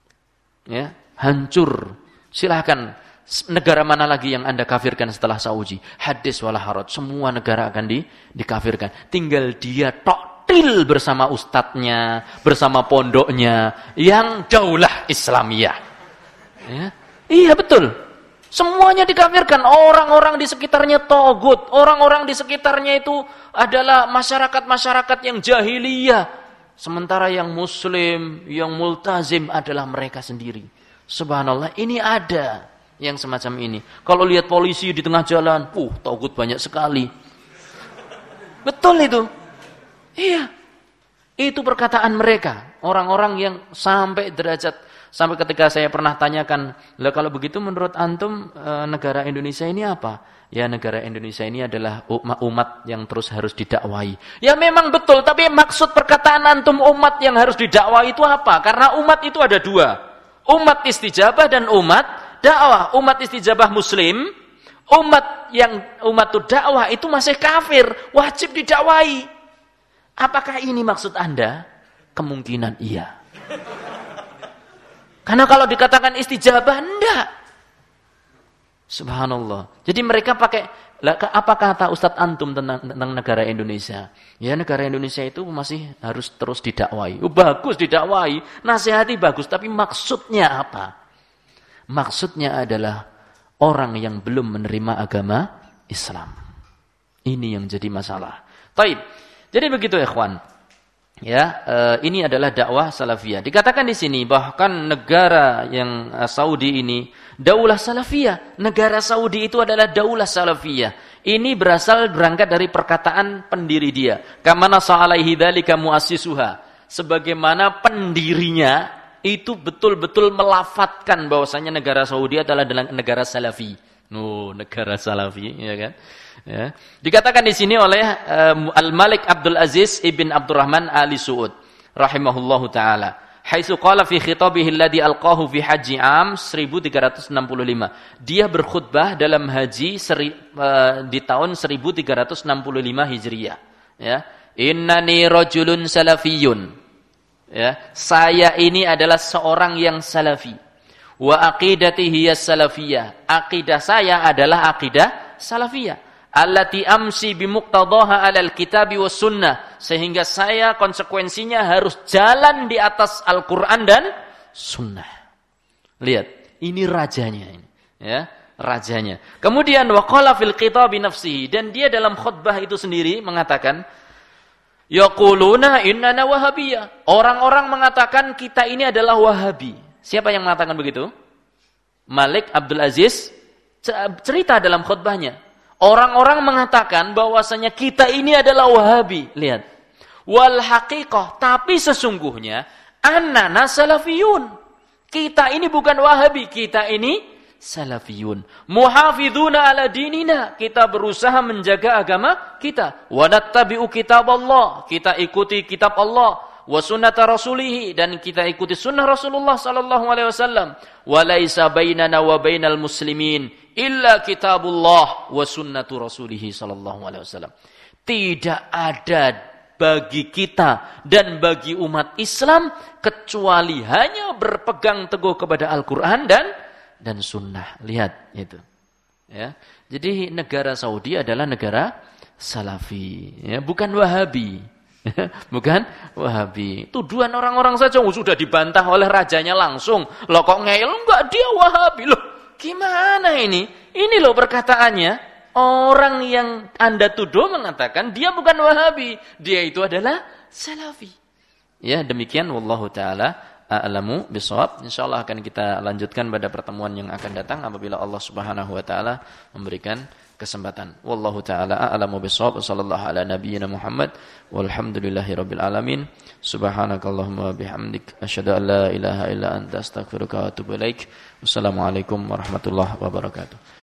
ya hancur. Silahkan negara mana lagi yang Anda kafirkan setelah Saudi? Hadis wala haraj, semua negara akan di, dikafirkan. Tinggal dia toktil bersama ustadznya, bersama pondoknya yang daulah Islamiyah ya. Iya betul, semuanya dikafirkan. Orang-orang di sekitarnya togut, orang-orang di sekitarnya itu adalah masyarakat-masyarakat yang jahiliyah. Sementara yang muslim, yang multazim adalah mereka sendiri. Subhanallah, ini ada yang semacam ini. Kalau lihat polisi di tengah jalan, uh, togut banyak sekali. Betul itu. Iya. Itu perkataan mereka. Orang-orang yang sampai derajat, sampai ketika saya pernah tanyakan, lah kalau begitu menurut antum negara Indonesia ini apa? Ya negara Indonesia ini adalah umat yang terus harus didakwai. Ya memang betul, tapi maksud perkataan antum umat yang harus didakwai itu apa? Karena umat itu ada dua. Umat istijabah dan umat dakwah. Umat istijabah muslim, umat yang umat itu dakwah itu masih kafir, wajib didakwai. Apakah ini maksud Anda? Kemungkinan iya. Karena kalau dikatakan istijabah, enggak. Subhanallah. Jadi mereka pakai, apa kata Ustadz Antum tentang, tentang negara Indonesia? Ya, negara Indonesia itu masih harus terus didakwai. Oh, bagus didakwai, nasihati bagus, tapi maksudnya apa? Maksudnya adalah orang yang belum menerima agama Islam. Ini yang jadi masalah. Taib. Jadi begitu ikhwan. Ya, uh, ini adalah dakwah salafiyah. Dikatakan di sini bahkan negara yang uh, Saudi ini daulah salafiyah. Negara Saudi itu adalah daulah salafiyah. Ini berasal berangkat dari perkataan pendiri dia. Kama nassa alaihi dzalika muassisuha. Sebagaimana pendirinya itu betul-betul melafatkan bahwasanya negara Saudi adalah negara salafi. Oh, negara salafi, ya kan? Ya. Dikatakan di sini oleh uh, Al-Malik Abdul Aziz ibn Abdurrahman Ali Suud rahimahullahu taala, haitsu qala fi khitabihi alladhi alqahu fi haji am seribu tiga ratus enam puluh lima. Dia berkhutbah dalam haji seri, uh, di tahun seribu tiga ratus enam puluh lima Hijriah, ya. Innani rajulun salafiyun. Ya, saya ini adalah seorang yang salafi. Wa aqidati hiya salafiyah. Aqidah saya adalah aqidah salafiyah. Allati amsi bimuqtadaha alal kitabi was sunnah, sehingga saya konsekuensinya harus jalan di atas Al-Qur'an dan sunnah. Lihat, ini rajanya ini, ya, rajanya. Kemudian waqala fil khitabi nafsihi, dan dia dalam khutbah itu sendiri mengatakan yaquluna innana wahabiyah. Orang-orang mengatakan kita ini adalah Wahabi. Siapa yang mengatakan begitu? Malik Abdul Aziz cerita dalam khutbahnya. Orang-orang mengatakan bahwasanya kita ini adalah Wahabi. Lihat. Wal haqiqah, tapi sesungguhnya annana salafiyun. Kita ini bukan Wahabi, kita ini salafiyun. Muhafizuna ala dinina, kita berusaha menjaga agama kita. Wa nattabi'u kitab Allah, kita ikuti kitab Allah. Wa sunnata rasulihi, dan kita ikuti sunnah Rasulullah sallallahu alaihi wasallam. Wa laisa bainana wa bainal muslimin illa kitabullah wa sunnatu rasulihi sallallahu alaihi wasallam. Tidak ada bagi kita dan bagi umat Islam kecuali hanya berpegang teguh kepada Al-Qur'an dan dan sunnah. Lihat itu. Ya. Jadi negara Saudi adalah negara salafi, ya, bukan Wahabi. Bukan Wahabi. Tuduhan orang-orang saja oh, sudah dibantah oleh rajanya langsung. Loh kok ngeyel? Enggak, dia Wahabi. Loh, gimana ini? Ini loh perkataannya. Orang yang Anda tuduh mengatakan dia bukan Wahabi. Dia itu adalah Salafi. Ya, demikian wallahu taala a'lamu bishawab. Insyaallah akan kita lanjutkan pada pertemuan yang akan datang apabila Allah Subhanahu wa taala memberikan kesempatan. Wallahu taala a'lamu bishawab. Sallallahu ala nabiyyina Muhammad walhamdulillahirabbil alamin. Subhanakallahumma bihamdik asyhadu an la ilaha illa anta astaghfiruka wa atubu ilaik. Wassalamualaikum warahmatullahi wabarakatuh.